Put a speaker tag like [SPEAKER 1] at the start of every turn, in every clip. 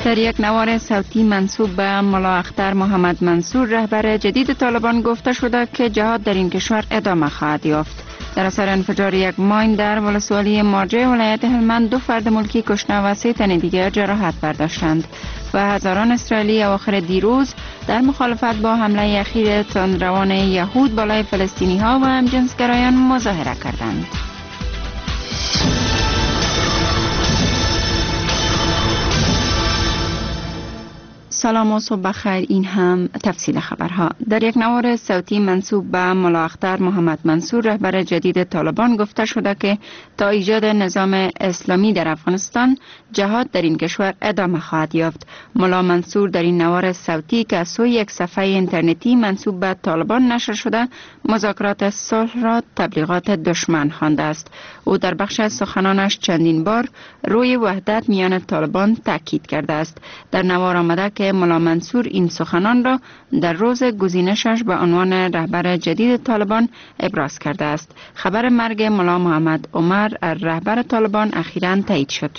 [SPEAKER 1] در یک نوار صوتی منسوب به ملا اختر محمد منصور رهبر جدید طالبان گفته شده که جهاد در این کشور ادامه خواهد یافت. در اثر انفجار یک ماین در ولسوالی مارجه ولایت هلمند 2 فرد ملکی کشته و 3 تن دیگر جراحت برداشتند و هزاران اسرائیلی اواخر دیروز در مخالفت با حمله اخیر تندروان یهود بالای فلسطینی ها و همجنسگرایان مظاهره کردند. سلام و صبح بخیر. این هم تفصیل خبرها. در یک نوار صوتی منسوب به ملا اختر محمد منصور رهبر جدید طالبان گفته شده که تا ایجاد نظام اسلامی در افغانستان جهاد در این کشور ادامه خواهد یافت. ملا منصور در این نوار صوتی که از سوی یک صفحه اینترنتی منسوب به طالبان نشر شده مذاکرات صلح را تبلیغات دشمن خوانده است. او در بخش از سخنانش چندین بار روی وحدت میان طالبان تاکید کرده است. در نوار آمده که ملا منصور این سخنان را در روز گزینشش به عنوان رهبر جدید طالبان ابراز کرده است. خبر مرگ ملا محمد عمر رهبر طالبان اخیراً تایید شد.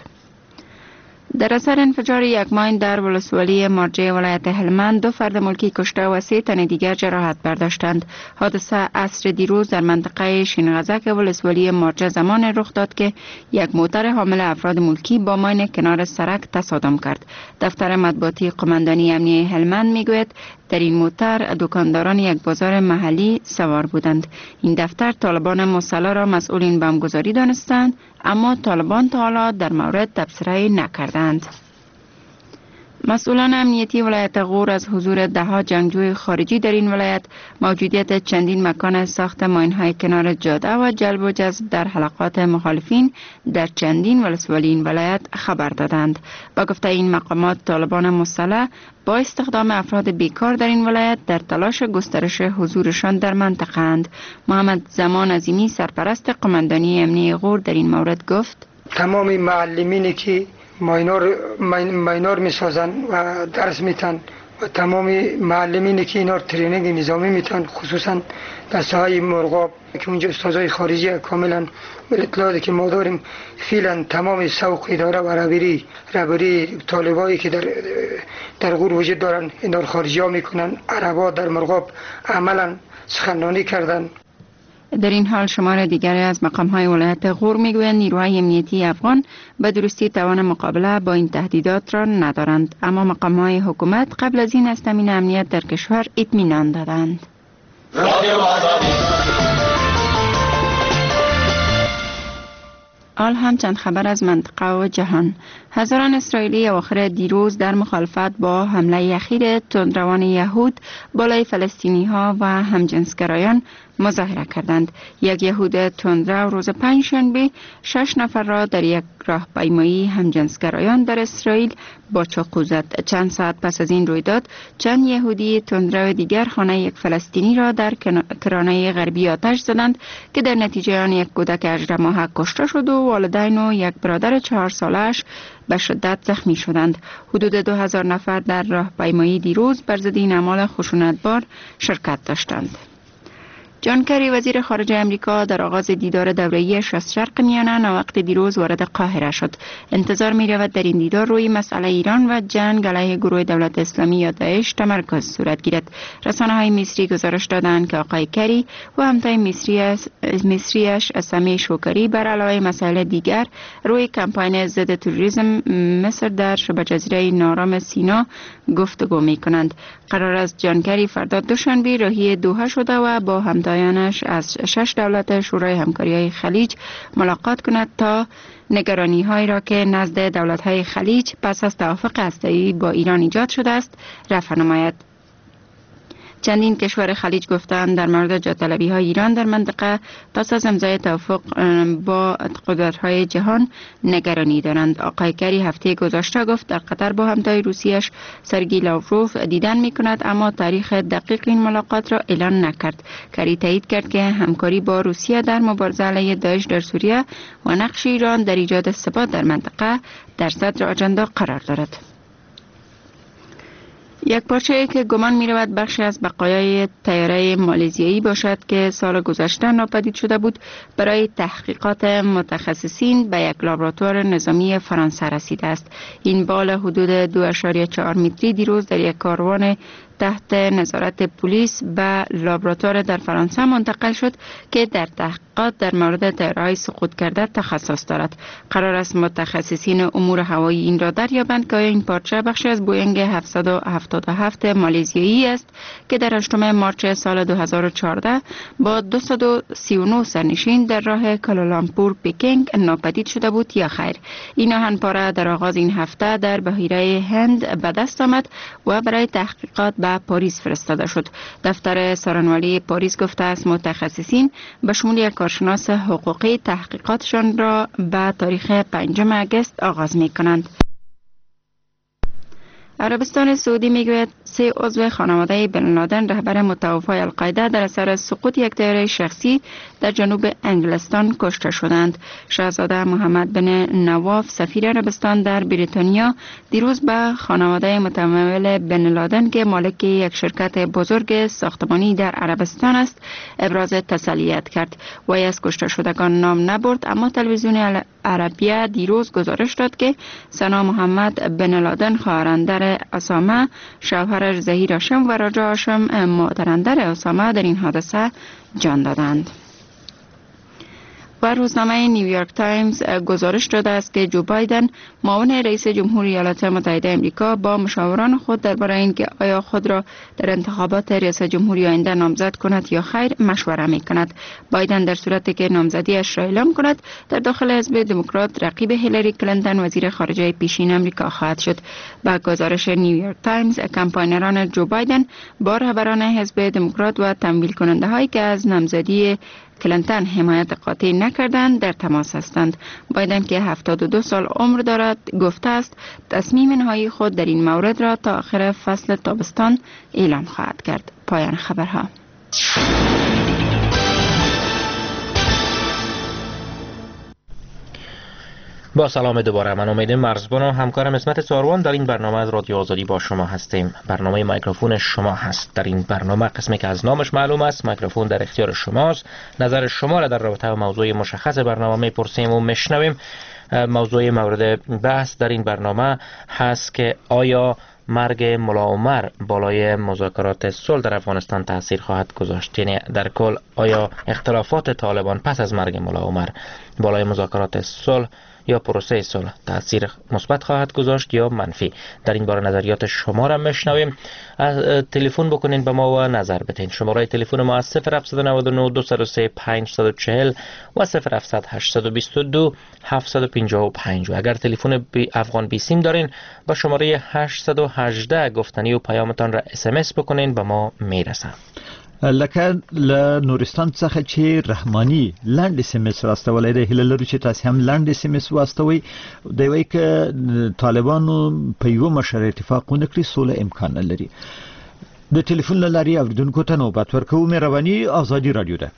[SPEAKER 1] در اثر انفجار یک ماین در ولسوالی مارجه ولایت هلمند 2 فرد ملکی کشته و 3 تن دیگر جراحت برداشتند. حادثه عصر دیروز در منطقه شینغزک ولسوالی مارجه زمان رخ داد که یک موتر حامل افراد ملکی با ماین کنار سرک تصادم کرد. دفتر مطبوعاتی قماندانی امنیه هلمند میگوید در این موتر دکانداران یک بازار محلی سوار بودند. این دفتر طالبان مسلح را مسئول این بمبگذاری دانستند، اما طالبان تا حالا در مورد تبصره نکردند. مسئولان امنیتی ولایت غور از حضور 10 جنگجوی خارجی در این ولایت، موجودیت چندین مکان ساخت ماین‌های کنار جاده و جلب و جذب در حلقات مخالفین در چندین ولسوالی این ولایت خبر دادند. با گفته این مقامات طالبان مسلح با استخدام افراد بیکار در این ولایت در تلاش گسترش حضورشان در منطقه اند. محمد زمان عظیمی سرپرست قماندانی امنیه غور در این مورد گفت:
[SPEAKER 2] تمام معلمینی که ماینار میسازن و درس میتن و تمام معلمینی که اینا ترینینگ نظامی میتن، خصوصا در ساحه مرغاب که اونجا استادای خارجی کاملا اطلاعاتی که ما داریم فعلا تمام سوق اداره و رهبری طالبایی که در غور وجود دارن اینا خارجی ها میکنن. عربا در مرغاب عملا سخنرانی کردن.
[SPEAKER 1] در این حال شمار دیگری از مقام‌های ولایت غور میگویند نیروهای امنیتی افغان به درستی توان مقابله با این تهدیدات را ندارند، اما مقام‌های حکومت قبل از این از تامین امنیت در کشور اطمینان دادند. حال هم چند خبر از منطقه و جهان. هزاران اسرائیلی اواخر دیروز در مخالفت با حمله اخیر تندروان یهود بالای فلسطینی ها و همجنسگرایان مظاهره کردند. یک یهود تندرو روز پنجشنبه 6 نفر را در یک راهپیمایی همجنسگرایان در اسرائیل با چاقو زد. چند ساعت پس از این رویداد چند یهودی تندرو دیگر خانه یک فلسطینی را در کرانه غربی آتش زدند که در نتیجه آن یک کودک 18 ماهه کشته شد و والدین و یک برادر 4 سالش به شدت زخمی شدند. حدود 2000 نفر در راهپیمایی دیروز بر ضد این اعمال خشونتبار شرکت داشتند. جان کری وزیر خارجه امریکا در آغاز دیدار دوره‌ایش از شرق میانه ناوقت دیروز وارد قاهره شد. انتظار می رود در این دیدار روی مسئله ایران و جنگ علیه گروه دولت اسلامی یا داعش تمرکز صورت گیرد. رسانه‌های مصری گزارش دادند که آقای کری و همتای مصریش اسامی شوکری بر علاوه مسائل دیگر روی کمپاین ضد تروریسم مصر در شبه جزیره نارام سینا گفتگو می کنند. قرار است جان کری فردا دوشنبه راهی دوحه شده و با همتایانش از 6 دولت شورای همکاری خلیج ملاقات کند تا نگرانی هایی را که نزد دولت های خلیج پس از توافق هسته‌ای با ایران ایجاد شده است رفع نماید. چندین کشور خلیج گفتند در مورد جاطلبی های ایران در منطقه پس از امضای توافق با قدرت های جهان نگرانی دارند. آقای کری هفته گذشته گفت در قطر با همتای روسیش سرگی لاوروف دیدن می کند، اما تاریخ دقیق این ملاقات را اعلان نکرد. کری تایید کرد که همکاری با روسیه در مبارزه علیه داعش در سوریه و نقش ایران در ایجاد ثبات در منطقه در صدر آجندا قرار دارد. یک پارچه‌ای که گمان می‌رود بخشی از بقایای طیاره مالزیایی باشد که سال گذشته ناپدید شده بود، برای تحقیقات متخصصین به یک لابراتوار نظامی فرانسه رسیده است. این بال حدود 2.4 متری دیروز در یک کاروان تحت نظارت پلیس به لابراتوار در فرانسه منتقل شد که در تحقیقات در مورد طیاره‌های سقوط کرده تخصص دارد. قرار است متخصصین امور هوایی این را دریابند که آیا این پارچه بخشی از بوینگ 777 مالزیایی است که در 8 مارس سال 2014 با 239 سرنشین در راه کوالالامپور پکینگ ناپدید شده بود یا خیر. این آهن‌پاره در آغاز این هفته در بحیره هند به دست آمد و برای تحقیقات به پاریس فرستاده شد. دفتر سارنوالی پاریس گفته است متخصصین به شمول یک کارشناس حقوقی تحقیقاتشان را به تاریخ 5 آگوست آغاز می کنند. عربستان سعودی میگوید 3 عضو خانواده بن لادن رهبر متوفای القاعده در اثر سقوط یک طیاره شخصی در جنوب انگلستان کشته شدند. شاهزاده محمد بن نواف سفیر عربستان در بریتانیا دیروز به خانواده متمول بن لادن که مالک یک شرکت بزرگ ساختمانی در عربستان است ابراز تسلیت کرد. وی از کشته شدگان نام نبرد، اما تلویزیون عربیه دیروز گزارش داد که سنا محمد بن لادن خواهرندر اسامه، شوهرش ظهیر هاشم و راجا هاشم مادراندر اسامه در این حادثه جان دادند. و روزنامه نیویورک تایمز گزارش داده است که جو بایدن معاون رئیس جمهور ایالات متحده آمریکا با مشاوران خود درباره اینکه آیا خود را در انتخابات ریاست جمهوری آینده نامزد کند یا خیر مشوره می کند. بایدن در صورتی که نامزدیش را اعلام کند در داخل حزب دموکرات رقیب هیلاری کلینتون وزیر خارجه پیشین آمریکا خواهد شد. با گزارش نیویورک تایمز کمپاینران جو بایدن با رهبران حزب دموکرات و تمویل کننده هایی که از نامزدی کلینتون حمایت قاطع نکردند در تماس هستند. بایدن که 72 سال عمر دارد گفته است تصمیم نهایی خود در این مورد را تا آخر فصل تابستان اعلام خواهد کرد. پایان خبرها.
[SPEAKER 3] با سلام دوباره، من امید مرزبان و همکارم اسمت ساروان در این برنامه از رادیو آزادی با شما هستیم. برنامه میکروفون شما هست. در این برنامه قسمی که از نامش معلوم است میکروفون در اختیار شماست. نظر شما را در رابطه با موضوع مشخص برنامه میپرسیم و میشنویم. موضوع مورد بحث در این برنامه هست که آیا مرگ ملا عمر بالای مذاکرات صلح در افغانستان تاثیر خواهد گذاشت؟ یعنی در کل آیا اختلافات طالبان پس از مرگ ملا عمر بالای مذاکرات صلح یا پروسه صلح تاثیر مثبت خواهد گذاشت یا منفی؟ در این باره نظریات شما را میشنویم. تلفن بکنین به ما و نظر بدین. شماره تلفن ما از 0799 203 540 و 0700 822 755. اگر تلفن افغان بی سیم دارین با شماره 818 گفتنی و پیامتان را SMS بکنین به ما میرسه.
[SPEAKER 4] لکه نورستان څخه چې رحمانی لاندې سیمس راستولای دی، هله لرو چې تاسو هم لاندې سیمس واستوي. دی وایي که طالبانو په یو مشر اتفاق ونه کړي سوله امکان نه لري. د ټلیفون له لارې اوریدونکو ته نوبت ورکوو. مهرباني آزادي رادیو ده.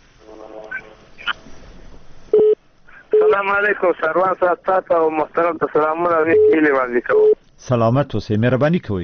[SPEAKER 5] سلام علیکم سروان صاحب، تاسو او محترم ته سلامونه او نیکي وړاندې کوم.
[SPEAKER 4] سلامت اوسئ، مهرباني کوئ.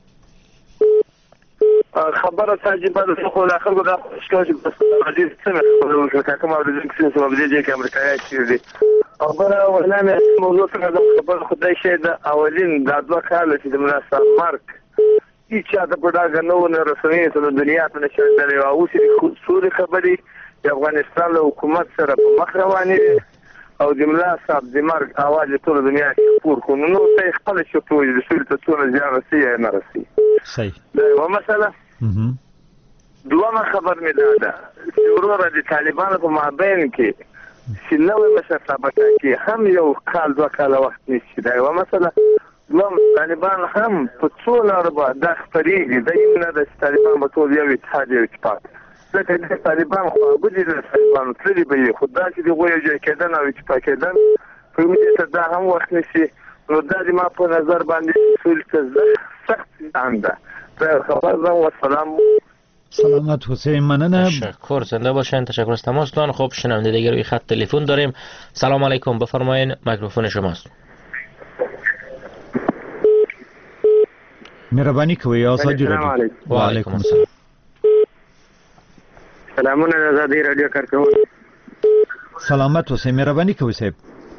[SPEAKER 5] خبره تعجبه ده، خو له خلکو دا ښکار چې بس عزیز څنګه خبره وکړه کوم اوریدونکو چې سبب دې کې امریکایي چیرې خبره ولنه موضوع څنګه خبره خدای شه د اولین د دوه کال چې د مناسب مارک هیڅ د پډاګ نو نه رسمي ته د دنیا ته نشي درې او چې خصوصي خبري د افغانستان له حکومت سره په مخ روانې او د مناسب د مرګ اواز ټول دنیا کې پور کو نو ته خپل شو په دې څیر ته څونه ځان رسي نه رسي. صحیح. دا مسله دوامه خبر می داده چې وروره د طالبانو په مابین کې چې نوې مشر ثابته کې هم یو کال دوه کال وخت نشي. دا یو مسله دوام طالبان هم په څو لاره به دا خپرېږي. دا یې نه ده چې طالبان به ټول یو اتحاد یو اتفاق ځکه د طالبان خواږه د طالبانو تللي به یې، خو دا چې د هغوی یو ځای کېدن او اتفاق کېدن په دې ته دا هم وخت نیسي. نو دا د ما په نظر باندې سولې ته سخت زیان ده. خبر دارم و سلام.
[SPEAKER 4] سلامت حسین، مننه.
[SPEAKER 3] تشکر، زنده باشین. تشکر از تماستان. خب شنونده دیگر روی خط تلفن داریم. سلام علیکم، بفرمایین، میکروفون شماست.
[SPEAKER 4] مهرباني کوئ ازادي رادیو. وعلیکم السلام.
[SPEAKER 5] سلامونه ازادي رادیو کارکون.
[SPEAKER 4] سلامت اوسئ. مهرباني کوئ صاحب.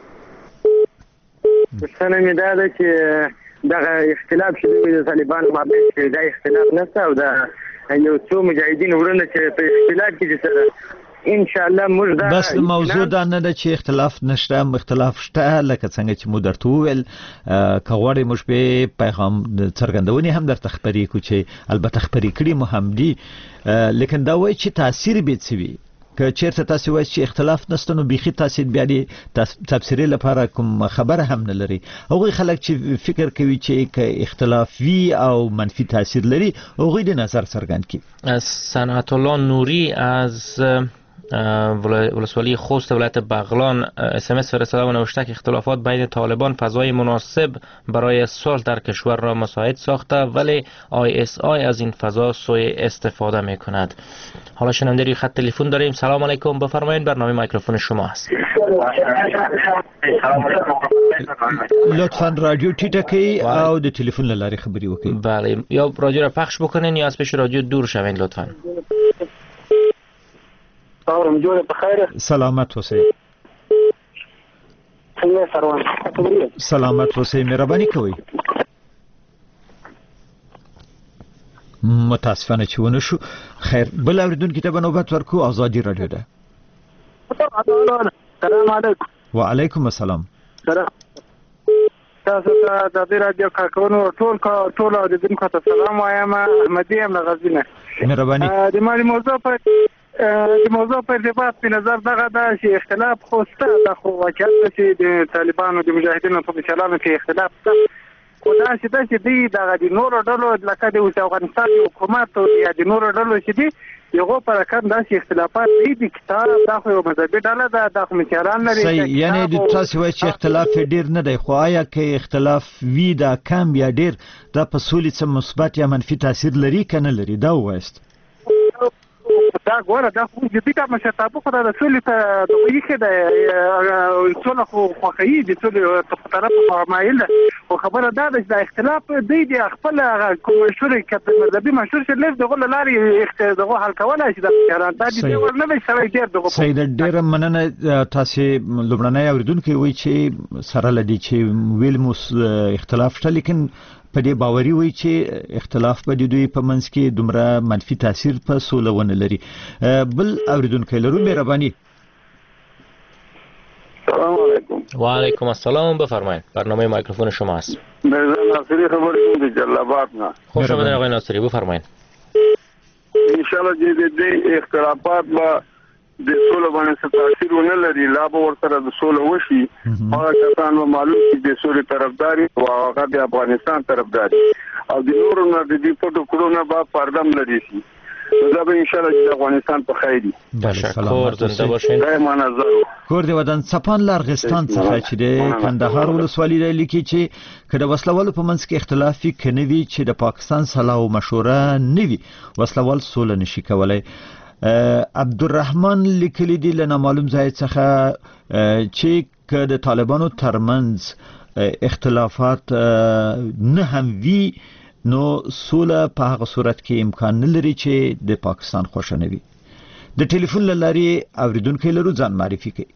[SPEAKER 5] څنګه می دا ده چې دغه اختلاف شوی د طالبانو مابین کې دا اختلاف نشته او دا یو څو مجاهدین ورونه چې په اختلاف کې سره ان شاء الله موږ دا
[SPEAKER 4] بس موضوع دا نه ده چې اختلاف نشته، اختلاف شته، لکه څنګه چې مو درته وویل کغوړې موږ به پیغام څرګندونې هم درته خبرې کو چې البته خبرې کړي مو هم دي، لیکن دا وایي چې تاثیر به څه وي. که چیرته تاسو وایي چې اختلاف نشته نو بيخي تاسو بیا دې تفسیر لپاره کوم خبره هم نه لري. هغه خلک چې فکر کوي چې که اختلاف وی او منفی تاثیر لري هغه د نظر څرګند کړي.
[SPEAKER 3] صنعت الله نوری از ولسوالی خوست ولایت بغلان SMS فرستاده و نوشته که اختلافات بین طالبان فضای مناسب برای صلح در کشور را مساعد ساخته ولی ISI از این فضا سوء استفاده می کند. حالا شنونده روی خط تلفن داریم. سلام علیکم، بفرمایید، برنامه میکروفون شما است.
[SPEAKER 4] لطفاً رادیو ټیټه کړئ او د تلیفون له لارې خبرې وکړئ.
[SPEAKER 3] بله، یا رادیو را پخش بکنین یا از پیش رادیو دور شوین لطفاً.
[SPEAKER 4] سلامت اوسئ. سلامت اوسئ. مهرباني کوئ. متاسفانه چې ونه شو. خیر، بل اوریدونکي ته به نوبت ورکو. ازادي رادیو ده.
[SPEAKER 5] سلام علیکم.
[SPEAKER 4] وعلیکم السلام.
[SPEAKER 5] تاسو ته د رادیو کارکونو ټول اوریدونکو ته سلام وایم. احمدی ام غزنه.
[SPEAKER 4] مهرباني.
[SPEAKER 5] د موضوع په ارتباط په نظر دغه دا چې اختلاف خو شته، دا خو واقعیت چې د طالبانو د مجاهدینو په چلانو کې اختلاف شته، خو دا چې دوی دغه د نورو ډلو لکه د افغانستان حکومت او د نورو ډلو چې دي یغه پر کم داسې اختلافات دي کتاب دا خو یو مذهبي ډله ده، دا خو مثالان لري.
[SPEAKER 4] صحیح، یعنی د تاسو وایي چې اختلاف ډیر نه دی، خو آیا که اختلاف وی دا کم یا ډیر دا په سولې څه مثبت یا منفي تاثیر لري کنه لري؟ دا وایست
[SPEAKER 5] دا ګوره دا خو دې ته مشتابه خو د سولې ته د ویخه د څونه خو خوخی دي څونه په طرف مایل او خبره دا د اختلاف د خپل کوم شوري کته مذهبي مشور چې لږ دغه لاري دغه حل کولای شي د ایران د دې ورنه به سره ډیر دغه
[SPEAKER 4] سید ډیر مننه. تاسو لبناني اوریدونکو وی چې سره لدی چې ویلموس اختلاف شته، لیکن په دې باوري وي چې اختلاف په دوی په منځ کې دومره منفي تاثیر په سوله ونه لري. بل اوریدونکو لرو. مهرباني.
[SPEAKER 5] سلام علیکم.
[SPEAKER 3] وعلیکم السلام، بفرمایید، برنامه میکروفون شما است.
[SPEAKER 5] مرزا ناصری خبرې کوم د جلابات نه.
[SPEAKER 3] خوش آمدید آقای ناصری، بفرمایید.
[SPEAKER 5] ان شاء الله دې اختلافات با د سولې باندې تاثیر ونه لري، لا به ورسره د سولې وشي. هغه کسان به معلوم شي د سولې طرفداري او هغه د افغانستان طرفداري او د نورو نه د دې په ټکرو نه به پردم لري شي. دا به ان شاء الله د افغانستان په خیر دي.
[SPEAKER 3] تشکر، زنده باشین.
[SPEAKER 4] کور دی ودان سپان لارغستان څخه چې د کندهار ولسوالۍ د لیکي چې کله وسلوال په منځ کې اختلاف وي کنه وی چې د پاکستان صلاح او مشوره نوي وسلوال سول نشي کولای. عبدالرحمن لیکلی دی له نامعلوم ځای څخه چې که د طالبانو ترمنځ اختلافات نه هم وی نو سوله په هغه صورت کې امکان نه لري چې د پاکستان خوښه نه وي. د ټلیفون له لارې اوریدونکو لرو ځان معرفي کړئ.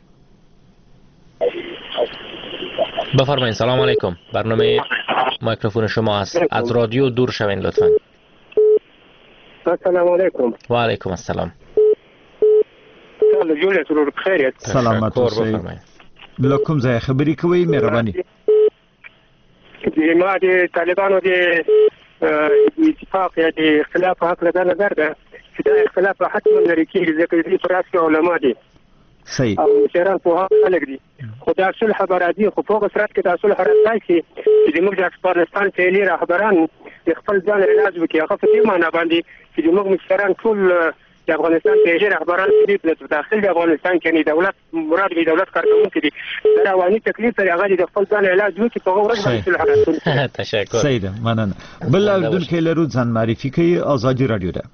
[SPEAKER 3] بفرمایید. سلام علیکم، برنامه میکروفون شما است. از رادیو دور شوین لطفاً.
[SPEAKER 5] السلام علیکم.
[SPEAKER 3] و علیکم السلام.
[SPEAKER 4] سلامت اوسئ. لکم ځای خبرې کوي. مهرباني.
[SPEAKER 5] ما د طالبانو د اتفاق یا د اختلاف حق له نظر ده چې دا اختلاف حتما لري کېږي ځکه چې په راس کې علما دي.
[SPEAKER 4] صحیح.
[SPEAKER 5] او مشران په خلک دي. خو دا صلح برادي خو په صورت کې دا صلح راځي چې موږ د افغانستان فعلي رهبران خپل ځان علاج وکړي. هغه په دې معنی باندې چې موږ مشران ټول د افغانستان فعلي رهبران دي په داخل د افغانستان کې نه دولت مراد به دولت کارکونکي دي. دا رواني تکلیف لري هغه د خپل ځان علاج وکړي په ورځ باندې صلح راځي.
[SPEAKER 3] تشکر.
[SPEAKER 4] صحیح ده، مننه. بل اوریدونکو لرو ځان معرفي کوي. ازادي رادیو ده.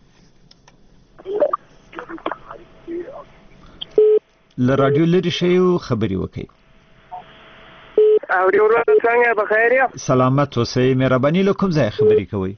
[SPEAKER 4] ل رادیو لري شی خبري وکي.
[SPEAKER 5] او دی ورور څنګه په خیر یې؟
[SPEAKER 4] سلامت اوسئ. مهرباني له کوم ځای خبرې کوئ؟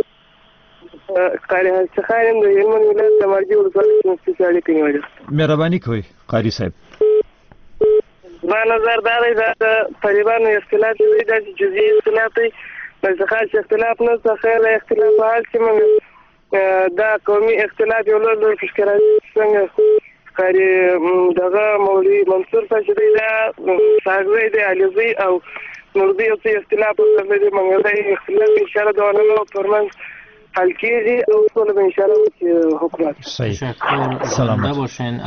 [SPEAKER 5] قاری څخه یم د هلمند ولایت د مرجې ولسوالۍ کې مستشاري کوي.
[SPEAKER 4] مهرباني کوئ قاری صاحب.
[SPEAKER 5] ما نظر دا دی د طالبانو اختلاف دی دا چې جزئي اختلاف دی څخه اختلاف نه څخه اختلاف حال چې موږ دا قومي اختلاف یو لوی فشکره څنګه قاری دغه مولوي منصور صاحب دی دا ساګوي دی علي او نوربي او اختلاف دی موږ دا اختلاف اشاره دا نه پرمن حل کیږي او ټول ان شاء الله حکومت.
[SPEAKER 3] سلامت باشین.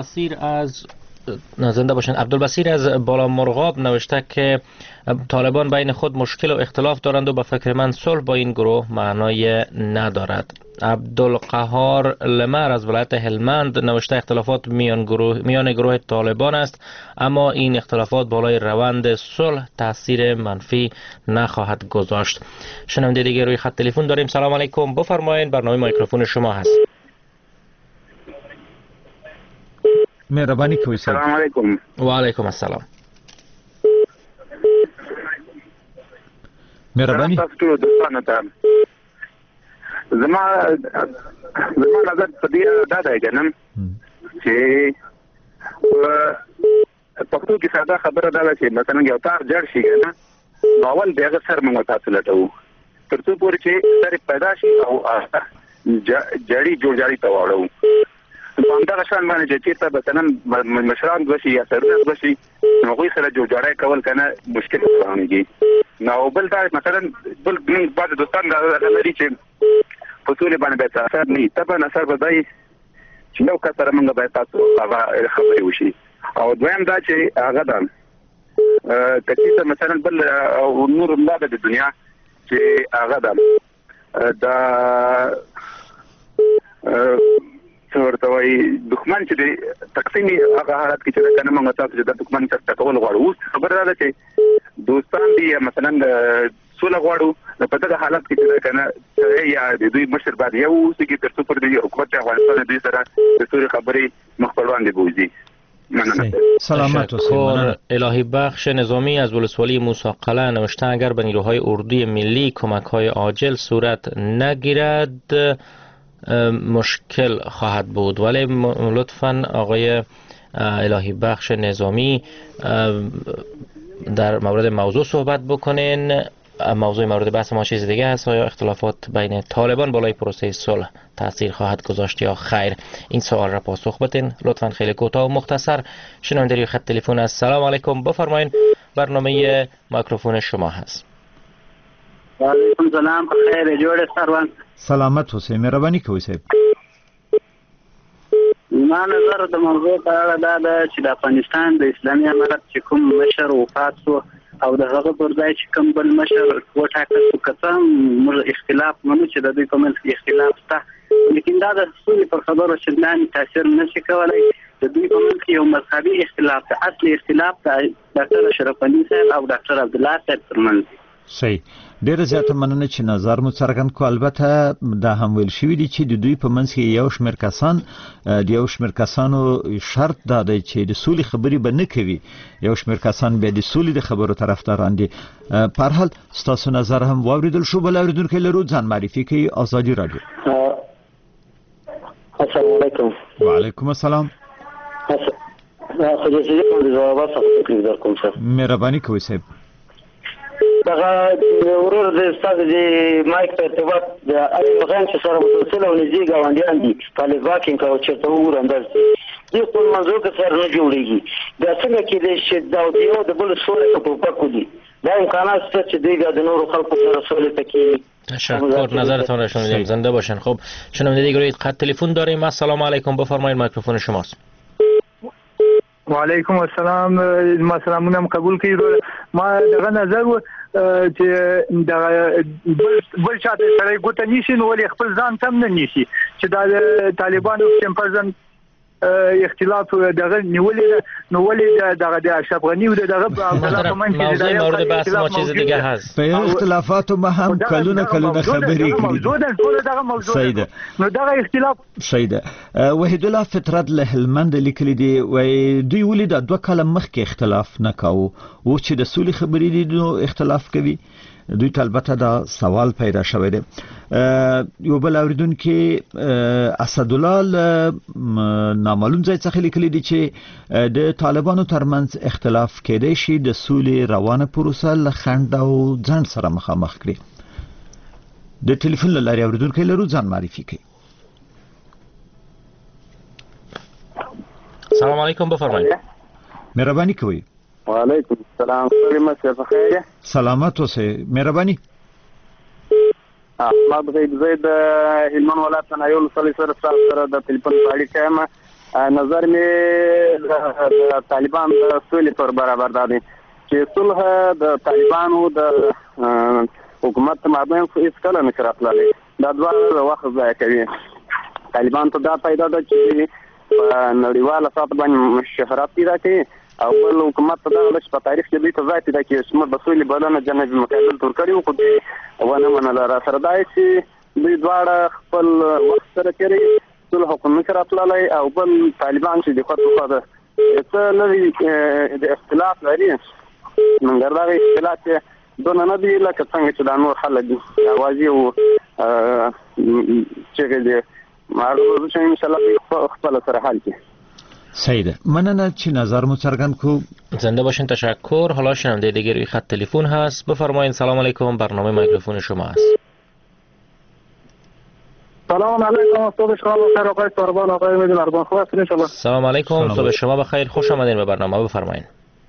[SPEAKER 3] زنده باشین. عبدالبصیر از بالا مرغاب نوشته که طالبان بین خود مشکل و اختلاف دارند و به فکر من صلح با این گروه معنای ندارد. عبدالقهار لمر از ولایت هلمند نوشته اختلافات میان گروه طالبان است اما این اختلافات بالای روند صلح تاثیر منفی نخواهد گذاشت. شنونده دیگه روی خط تلفن داریم. سلام علیکم، بفرمایید، برنامه میکروفون شما هست.
[SPEAKER 4] مهربانی کوئ.
[SPEAKER 5] سلام علیکم.
[SPEAKER 3] و علیکم السلام.
[SPEAKER 4] مهربانی.
[SPEAKER 5] تاسو دوستانو ته زما نظر په دې دا دی ګنم چې پښتو کې ساده خبره دا ده چې مثلا یو تار جوړ شي کنه باول دغه سر موږ تاسو لټو ترڅو پورې چې سر پیدا شي او جړی جوړجاړي ته واړو. همدا شان باندې چې تاسو مثلا مشران بشي یا سرونه بشي نو غوي سره جوړجاړي کول کنه مشکل راځي. نو بل دا مثلا بل بعض دوستان دا لري چې په ټول باندې به اثر نه تبه اثر بدای چې یو کتر موږ به تاسو هغه خبري وشي. او دویم دا چې هغه دا کچې مثلا بل او نور الله د دنیا چې هغه دا ورته وایي دښمن چې د تقسیمي هغه حالت کې چې کنه موږ تاسو چې د دښمن څخه کول غواړو. اوس خبره ده چې دوستان دي مثلا سوله غواړو په دغه حالت کې چې کنه یا د دوی مشر بعد یو چې تر څو پر دې حکومت افغانستان دې سره د سوري خبري مخبران دی بوزي.
[SPEAKER 4] سلامت
[SPEAKER 3] و الهی بخش نظامی از ولسوالی موسی قلعه نوشته اگر به نیروهای اردوی ملی کمک‌های عاجل صورت نگیرد مشکل خواهد بود. ولی لطفاً آقای الهی بخش نظامی در مورد موضوع صحبت بکنین. موضوع مورد بحث ما چیز دیگه هست. آیا اختلافات بین طالبان بالای پروسه صلح تاثیر خواهد گذاشت یا خیر؟ این سوال را پاسخ بدین لطفاً، خیلی کوتاه و مختصر. شنونده روی خط تلفن است. سلام علیکم، بفرمایید، برنامه میکروفون شما هست.
[SPEAKER 5] و علیکم سلام، خیر جوړ سروان.
[SPEAKER 4] سلامت اوسئ. مهرباني کوئ صاحب.
[SPEAKER 5] ما نظر د موضوع په اړه دا ده چې د افغانستان د اسلامي امارت چې کوم مشر وفات شو او د هغه پر ځای چې کوم بل مشر وټاکل شو، که موږ اختلاف منو چې د دوی په منځ کې اختلاف شته، لیکن دا د سولې پر خبرو چندانې تاثیر نشي کولی. د دوی په منځ کې یو مذهبي اختلاف ده. اصلي اختلاف د ډاکټر اشرف علي صاحب او ډاکټر عبدالله صاحب ترمنځ.
[SPEAKER 4] صحیح. ډیره زیاته مننه چې نظر مو څرګند کو. البته دا هم ویل شوی دی چې د دوی په منځ کې یو شمېر کسانو شرط دا دی چې د سولې خبرې به نه کوي. یو شمېر کسان بیا د سولې د خبرو طرفداران دي. په هر حال ستاسو نظر هم واوریدل شو. بل اوریدونکو لرو ځان معرفي کوي. آزادي رادیو.
[SPEAKER 6] السلام علیکم.
[SPEAKER 4] وعلیکم السلام. مهرباني کوئ صاحب.
[SPEAKER 6] دغه ورور د استاد د مایک په ارتباط د علي مغان چې سره متصل او نږدې ګاونډیان دي طالبان کې او چرته وګورندل دي خپل منځو کې سره نه جوړيږي. دا څنګه کې د شدت او د بل سورې په پکو دي. دا امکانات څه چې دوی د نورو خلکو سره سولې تکي.
[SPEAKER 3] تشکر، نظرتون را شنیدیم. زنده باشین. خب شنونده دیگه روی خط تلفن داریم. السلام علیکم، بفرمایید، میکروفون شماست.
[SPEAKER 7] و علیکم السلام. ما سلامونه قبول کړئ. ما دغه نظر چې دغه بل چاته سره ګوته نیسی نو ولې خپل ځان تم نه نیسی چې دا طالبانو سمپرزن اختلاف دغه نیولې نو ولې دغه د اشرف غنی او دغه
[SPEAKER 3] مورد بحث ما چیز دیگه هست.
[SPEAKER 4] په اختلافاتو ما هم کلونه خبرې
[SPEAKER 7] کړې. صحیح ده. نو دغه اختلاف
[SPEAKER 4] صحیح ده. وحید الله فطرت له هلمند لیکلي دی وای دوی ولې د 2 کال مخکې اختلاف نه کاوه او چې د سولې خبرې دي نو اختلاف کوي. دوی البته دا سوال پیدا شوی دی. یو بل اوریدونکو اسد الله نامعلوم ځای څخه لیکلي دي چې د طالبانو ترمنځ اختلاف کېدای شي د سولې روانه پروسه له خنډ او ځنډ سره مخامخ کړي. د ټلیفون له لارې اوریدونکو لرو ځان معرفي کړي.
[SPEAKER 3] سلام علیکم بفرمایید.
[SPEAKER 4] مهرباني کوئ.
[SPEAKER 8] وعلیکم السلام. سلامت بخیر.
[SPEAKER 4] سلامت اوسئ. مهرباني.
[SPEAKER 8] احمد زید هلمند ولایت نه یو لسل سره د ټلیفون پاړی کایم. نظر می د طالبان د سولې پر برابر دادي چې صلح د طالبانو د حکومت مابین هیڅ کله نه کړل. دا دوه وخت ځای کوي. طالبان ته دا پیدا ده چې په نړیواله سطح باندې شهرت پیدا کوي او بل حکومت ته دا په تاریخ کې د ځای پیدا کوي چې موږ بسولې بلنه جناب مقابل تور کړیو خو دې ونه منل را سره دا چې دوی دواړه خپل وخت سره کوي ټول حکومت سره تللی او بل طالبان چې د خپل په څه لري د اختلاف لري منګر دا اختلاف دونه نه دی لکه څنګه چې د نور خلک دي اوازي او چې دې مارو چې ان شاء الله خپل سره حل کی.
[SPEAKER 4] صحیح ده. مننه چې نظر مو څرګند کو.
[SPEAKER 3] زنده باشین. تشکر. حالا شنونده دیگه روی خط تلفن هست. بفرمایید. سلام علیکم. برنامه میکروفون شما است.
[SPEAKER 5] سلام علیکم. صبح شما بخیر آقای ساربان. آقای میدون اربان خوب هستین ان شاء الله.
[SPEAKER 3] سلام علیکم. صبح شما بخیر. خوش آمدین به برنامه. بفرمایید.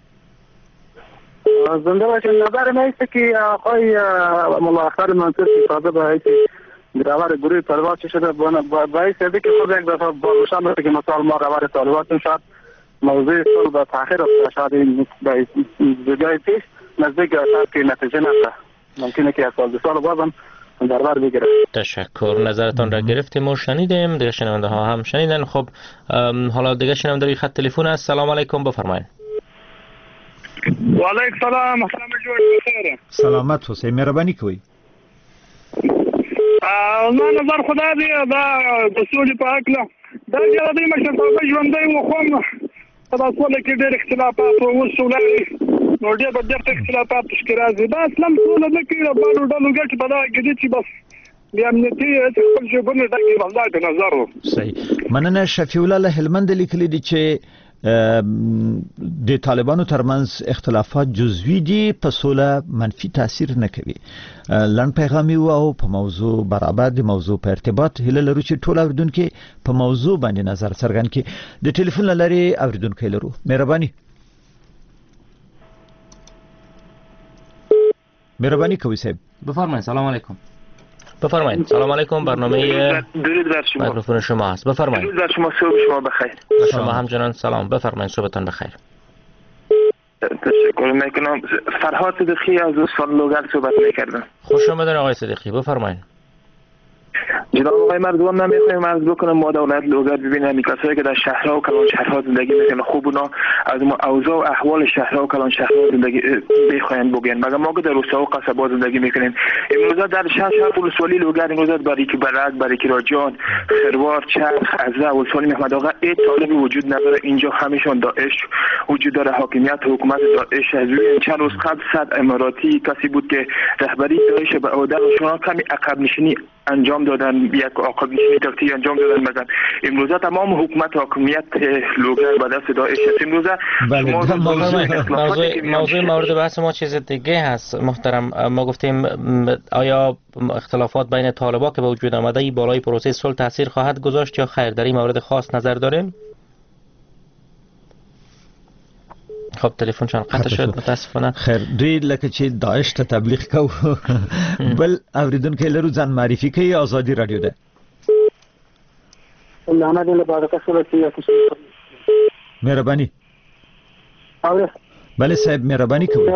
[SPEAKER 5] زنده باشین. نظر من است که آقای مولا اختر منصور صاحب به گروار گروه طالبان چه شده باعث شده که خود یک دفعه با روشن بشه که مثلا ما گروار طالبان شد موضوع صلح به تاخیر افتاد شاید این جای پیش نزدیک شاید که نتیجه نشه ممکنه که سال 2 سال بازم در بر بگیره.
[SPEAKER 3] تشکر. نظرتان را گرفتیم و شنیدیم. دیگه شنونده ها هم شنیدن. خب حالا دیگه شنونده روی خط تلفن است. سلام علیکم. بفرمایید.
[SPEAKER 5] و علیکم سلام. محترم جواد بخیر.
[SPEAKER 4] سلامت اوسئ. مهرباني کوئ.
[SPEAKER 5] ما نظر خدا دی دا د سولې په حق له دا چې د مشرتابه ژوندۍ و خو په تاسو کې ډېر اختلافات او وسولې نو ډېر اختلافات تشکیل راځي. دا اصلا ټول د کې د ډلو ګټ په دا کې چې بس د امنیتي خپل ژوند د کې والله د نظر.
[SPEAKER 4] صحیح. مننه. شفیع الله له هلمند لیکلي دي چې د طالبانو ترمنځ اختلافات جزوی دي په سوله منفي تاثیر نه کوي. لن پیغامي او په موضوع برابر د موضوع په ارتباط هله لرو چې ټول اوریدونکو په موضوع باندې نظر څرګند کړي. د ټلیفون لاري اوریدونکو لرو. مهرباني کوي صاحب.
[SPEAKER 3] بفرمایید. سلام علیکم. بفرمایید. سلام علیکم. برنامه
[SPEAKER 5] درود بر شما.
[SPEAKER 3] میکروفون شما است. بفرمایید.
[SPEAKER 5] درود بر شما. صبح شما بخیر.
[SPEAKER 3] شما همچنان سلام. بفرمایید. صبحتان بخیر.
[SPEAKER 5] تشکر میکنم. فرهاد صدیقی از استان لوگر صحبت میکردم.
[SPEAKER 3] خوش آمدید آقای صدیقی. بفرمایید.
[SPEAKER 5] جناب آقای مرزبان من میخوایم عرض بکنم ما دولت لوگر ببینیم کسایی که در شهرها و کلان شهرها زندگی میکنن خوب اونا از ما اوضاع و احوال شهرها و کلان شهرها زندگی بخواین بگن مگر ما که در روستا و قصبات زندگی میکنیم امروز در شهر ولسوالی لوگر امروز برای که برک برای که راجان خروار چرخ عزه ولسوالی محمد آقا ای طالبی وجود نداره. اینجا همیشون داعش وجود داره. حاکمیت حکومت داعش از روی چند روز قبل صد اماراتی کسی بود که رهبری داعش به عهده شما کمی عقب نشینی انجام دادن یک عقب نشینی تاکتیکی انجام دادن. مثلا امروز تمام حکومت و حاکمیت لوگر به دست داعش است. امروز
[SPEAKER 3] موضوع مورد بحث ما چیز دیگه هست محترم. ما گفتیم آیا اختلافات بین طالبان که به وجود آمده ای بالای پروسه صلح تاثیر خواهد گذاشت یا خیر؟ در این مورد خاص نظر داریم؟ خب تلفن چون قطع شد متاسفانه.
[SPEAKER 4] خیر دوی لکه چې داعش ته تبلیغ کو بل اوریدونکو لرو ځان معرفي کوي. آزادي رادیو ده.
[SPEAKER 5] لانا دې لپاره تاسو ته
[SPEAKER 4] مهرباني.
[SPEAKER 5] اوره
[SPEAKER 4] بله صاحب مهرباني کوي.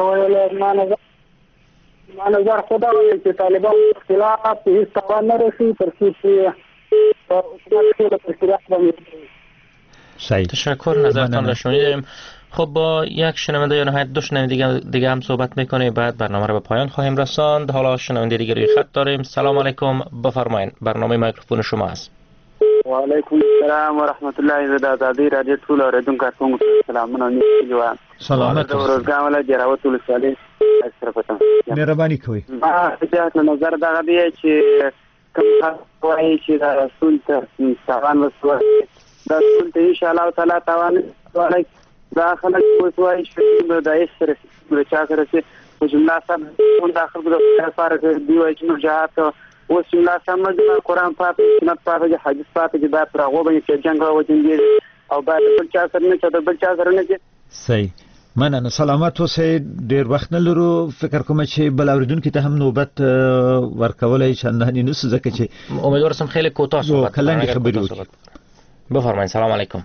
[SPEAKER 5] ما نظر خدا وایي چې طالبان اختلاف هیڅ توان نه رسي تر څو چې حکومت کې د اختلاف باندې
[SPEAKER 4] صحیح.
[SPEAKER 3] تشکر، نظرتان را شنیدیم. خب با یک شنونده یا نهایت دو شنونده دیگه هم صحبت میکنیم، بعد برنامه را به پایان خواهیم رساند. حالا شنونده دیگه روی خط داریم. سلام علیکم، بفرمایید، برنامه میکروفون شما است.
[SPEAKER 8] و علیکم السلام و رحمت الله و برکاته. رادیو ټول اوریدونکو ته سلامونه نیولې.
[SPEAKER 4] سلامت
[SPEAKER 8] اوسه. ورځګام له جراوت ولسوالۍ سره پته.
[SPEAKER 4] مهرباني کوئ.
[SPEAKER 8] چې نظر دا دی چې کوم وایي چې دا رسول ته سلام وسوي، دا رسول ته ان شاء الله تعالی توان وایي دا خلک وسوي چې د ایسره چا سره چې جمله سم داخل د فرق دی وایي چې جهاد و جمله سم د قرآن پاک سنت پاک د حدیث پاک د باب راغو باندې چې جنگ راوځي او بعد بل چا سره نه چې بل چا سره نه چې
[SPEAKER 4] صحیح. مننه، سلامت اوسئ. ډیر وخت نه لرو، فکر کوم چې بل اوریدونکو ته هم نوبت ورکولای چندانی نو ځکه چې
[SPEAKER 3] امیدوارم خیلی کوتاه صحبت
[SPEAKER 4] کلنګ خبرې وکړو.
[SPEAKER 3] بفرمایید. سلام علیکم.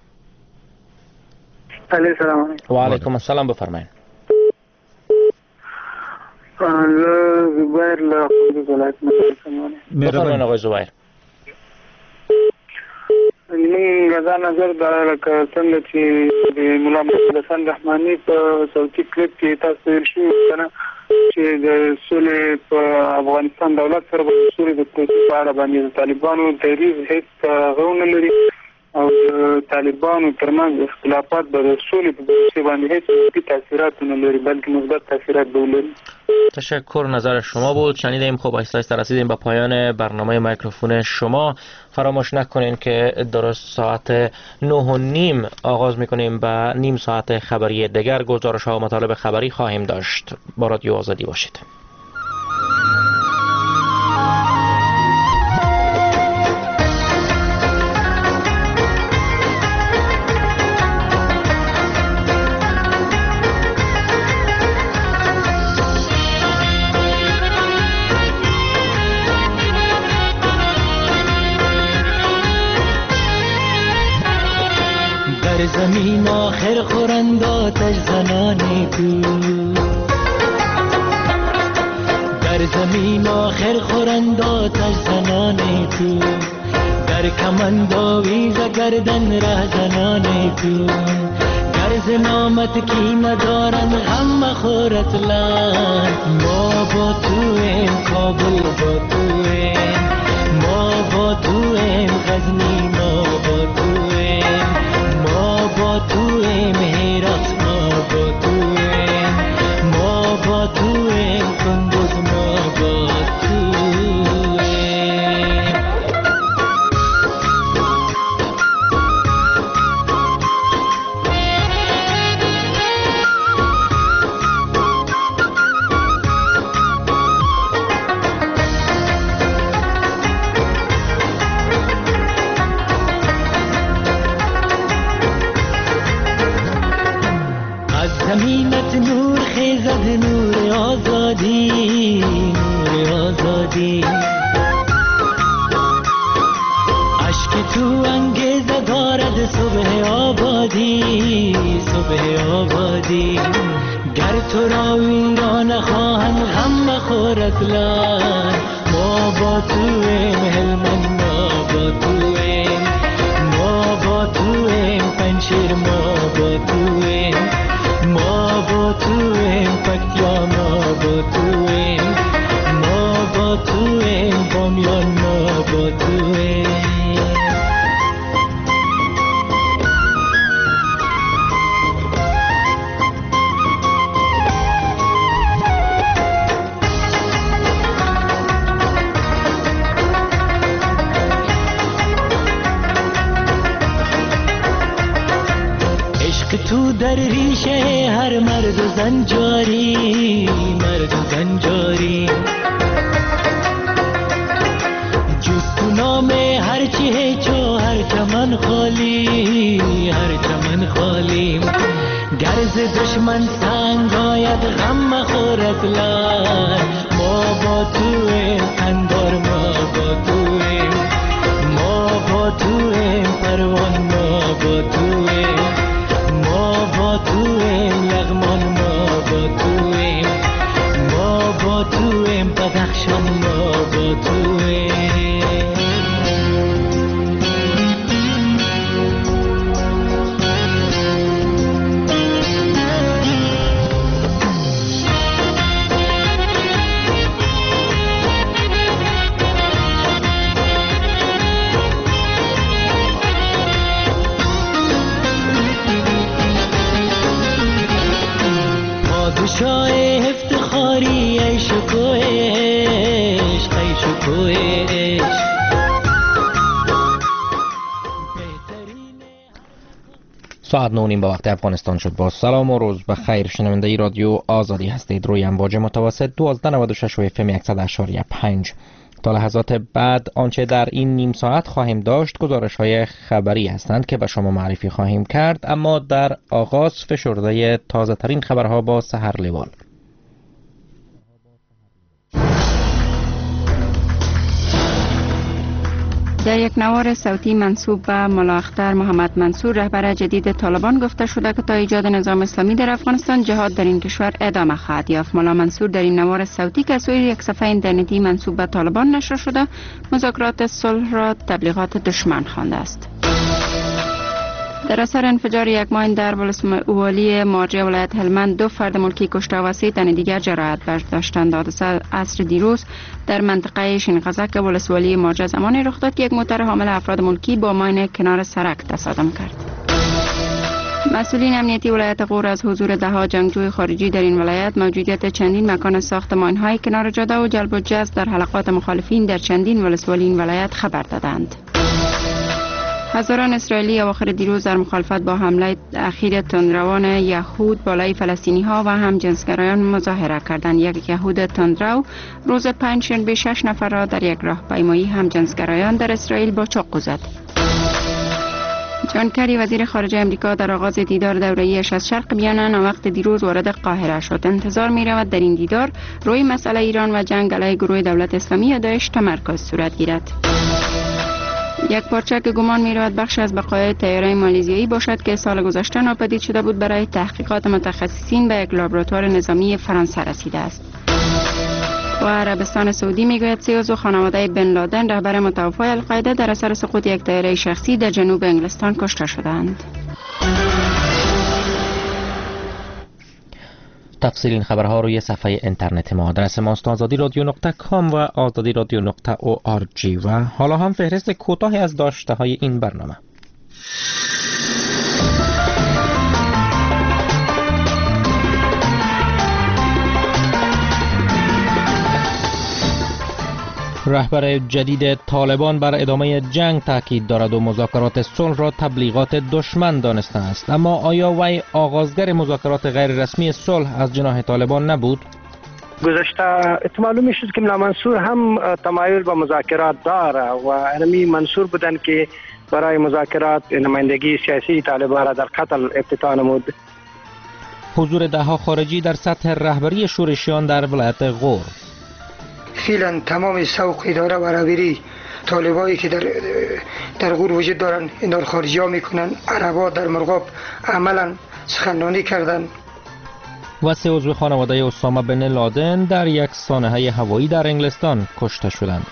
[SPEAKER 7] السلام
[SPEAKER 3] و علیکم السلام، بفرمایید.
[SPEAKER 7] زبیر له ولایت مکرمه.
[SPEAKER 3] بفرمایید آقای زبیر.
[SPEAKER 7] غزا نظر دا لکه څنګه چې د مولا محمد حسن رحماني په صوتي کلیپ کې تاسو ویل شو کنه چې د سولې په افغانستان دولت سره د سولې د پروسې په اړه باندې طالبانو دریځ هیڅ غوونه لري او طالبانو ترمنځ اختلافات به د سولې په پروسې باندې هیڅ تاثیرات نه لري بلکې مثبت تاثیرات به ولري.
[SPEAKER 3] تشکر، نظر شما بود. شنیدیم. خب آهسته آهسته رسیدیم به پایان برنامه میکروفون شما. فراموش نکنین که درست ساعت 9:30 آغاز میکنیم به نیم ساعت خبری دیگر. گزارش ها و مطالب خبری خواهیم داشت. با رادیو آزادی باشید.
[SPEAKER 9] زمین آخر خورند آتش زنان تو، در زمین آخر خورند آتش زنان تو، در کمند آویز گردن ره زنان تو، گرز نامت کی ندارن غم مخورت لن. ما با تو ایم کابل، با تو ایم ما با تو ایم غزنی، ما با تو ایم با تو ایم هرات، ما با تو ایم ما با تو ایم کندوز، ما با تو ایم. زمینت نور خیزد، نور آزادی، نور آزادی. عشق تو انگیزه دارد صبح آبادی، صبح آبادی. گر تو را ویران خواهند غم مخورت لن. ما با تو ایم هلمند، ما با تو ایم ما با تو ایم پنشیر، ما با تو ایم ما با تو ایم پکتیا، ما با تو ایم ما با تو ایم بامیان، ما با تو ایم. تو در ریشه هر مرد و زن جاری، مرد و زن جاری. جز تو نام هر چی چو هر چمن خالی، هر چمن خالی. گرز دشمن سنگ آید غم مخورت لن. ما با تو ایم اندار، ما با تو ایم ما با تو ایم پروان، ما با تو ایم ما با تو ایم لغمان، ما با تو ایم ما با تو ایم بدخشان، ما با تو ایم.
[SPEAKER 3] ساعت 9 به وقت افغانستان شد. با سلام و روز بخیر. شنونده رادیو آزادی هستید. روی امواج متوسط 1296 و FM 100.5. تا لحظات بعد آنچه در این نیم ساعت خواهیم داشت گزارش‌های خبری هستند که به شما معرفی خواهیم کرد، اما در آغاز فشرده تازه ترین خبرها با سحر لیوال.
[SPEAKER 1] در یک نوار صوتی منسوب به ملا اختر محمد منصور رهبر جدید طالبان گفته شده که تا ایجاد نظام اسلامی در افغانستان جهاد در این کشور ادامه خواهد یافت. ملا منصور در این نوار صوتی که از سوی یک صفحه اینترنتی منسوب به طالبان نشر شده مذاکرات صلح را تبلیغات دشمن خوانده است. در اثر انفجار یک ماین در ولسوالی مارجه ولایت هلمند 2 فرد ملکی کشته و 3 تن دیگر جراحت برداشتند. حادثه عصر دیروز در منطقه شینغزک ولسوالی مارجه زمانی رخ داد که یک موتر حامل افراد ملکی با ماین کنار سرک تصادم کرد. مسئولین امنیتی ولایت غور از حضور دهها جنگجوی خارجی در این ولایت، موجودیت چندین مکان ساخت ماین‌های کنار جاده و جلب و جذب در حلقات مخالفین در چندین ولسوالی این ولایت خبر دادند. هزاران اسرائیلی اواخر دیروز در مخالفت با حمله اخیر تندروان یهود بالای فلسطینی‌ها و همجنسگرایان مظاهره کردند. یک یهود تندرو روز پنجشنبه 6 نفر را در یک راهپیمایی همجنسگرایان در اسرائیل با چاقو زد. جان کری وزیر خارجه امریکا در آغاز دیدار دوره‌ایش از شرق بیانن وقت دیروز وارد قاهره شد. انتظار می‌رود در این دیدار روی مسئله ایران و جنگ علیه گروه دولت اسلامی یا داعش تمرکز صورت گیرد. یک پارچه که گمان می‌رود بخش از بقایای طیاره مالزیایی باشد که سال گذشته ناپدید شده بود برای تحقیقات متخصصین به یک لابراتوار نظامی فرانسه رسیده است. و عربستان سعودی میگوید 3 عضو خانواده بن لادن رهبر متوفی القاعده در اثر سقوط یک طیاره شخصی در جنوب انگلستان کشته شدند.
[SPEAKER 3] تفصیل این خبرها روی صفحه اینترنت ما. آدرس ماست azadi.radio.com و azadi.org. و حالا هم فهرست کوتاهی از داشته های این برنامه. رهبر جدید طالبان بر ادامه جنگ تاکید دارد و مذاکرات صلح را تبلیغات دشمن دانسته است. اما آیا وی آغازگر مذاکرات غیر رسمی صلح از جناح طالبان نبود؟
[SPEAKER 10] گذشته معلوم میشد که ملا منصور هم تمایل به مذاکرات داره و انمی منصور بودن که برای مذاکرات نمایندگی سیاسی طالبان را در قتل افتتاح نمود.
[SPEAKER 3] حضور دهها خارجی در سطح رهبری شورشیان در ولایت غور.
[SPEAKER 2] فعلا تمام سوق اداره و رهبری طالبایی که در غور وجود دارن اینا خارجی ها میکنن. عربا در مرغاب عملا سخنرانی کردن.
[SPEAKER 3] و 3 عضو خانواده اسامه بن لادن در یک سانحه هوایی در انگلستان کشته شدند.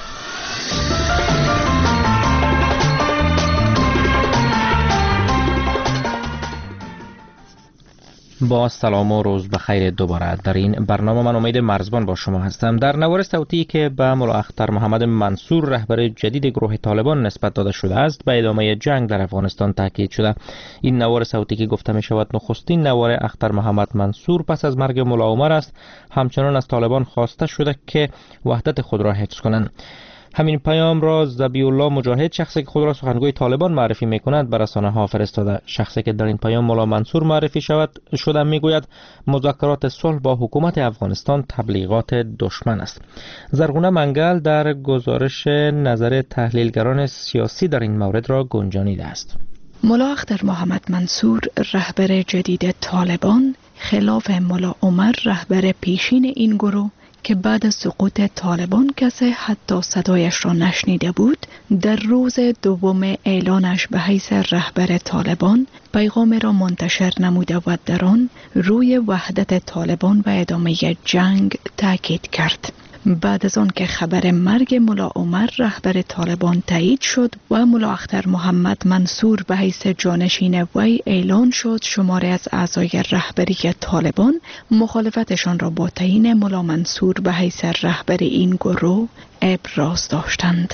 [SPEAKER 3] با سلام و روز بخیر. دوباره در این برنامه من امید مرزبان با شما هستم. در نوار صوتی که به ملا اختر محمد منصور رهبر جدید گروه طالبان نسبت داده شده است به ادامه جنگ در افغانستان تاکید شده. این نوار صوتی که گفته می شود نخستین نوار اختر محمد منصور پس از مرگ ملا عمر است، همچنان از طالبان خواسته شده که وحدت خود را حفظ کنند. همین پیام را ذبیح الله مجاهد، شخصی که خود را سخنگوی طالبان معرفی می‌کند، بر رسانه‌ها فرستاده. شخصی که در این پیام ملا منصور معرفی شده میگوید مذاکرات صلح با حکومت افغانستان تبلیغات دشمن است. زرغونه منگل در گزارش نظر تحلیلگران سیاسی در این مورد را گنجانیده است.
[SPEAKER 11] ملا اختر محمد منصور رهبر جدید طالبان خلاف ملا عمر رهبر پیشین این گروه که بعد از سقوط طالبان کسی حتی صدایش را نشنیده بود، در روز دوم اعلانش به حیث رهبر طالبان پیغام را منتشر نموده و در آن روی وحدت طالبان و ادامه جنگ تاکید کرد. بعد از آن که خبر مرگ ملا عمر رهبر طالبان تایید شد و ملا اختر محمد منصور به حیث جانشین وی اعلان شد، شماری از اعضای رهبری طالبان مخالفتشان را با تعیین ملا منصور به حیث رهبر این گروه ابراز داشتند.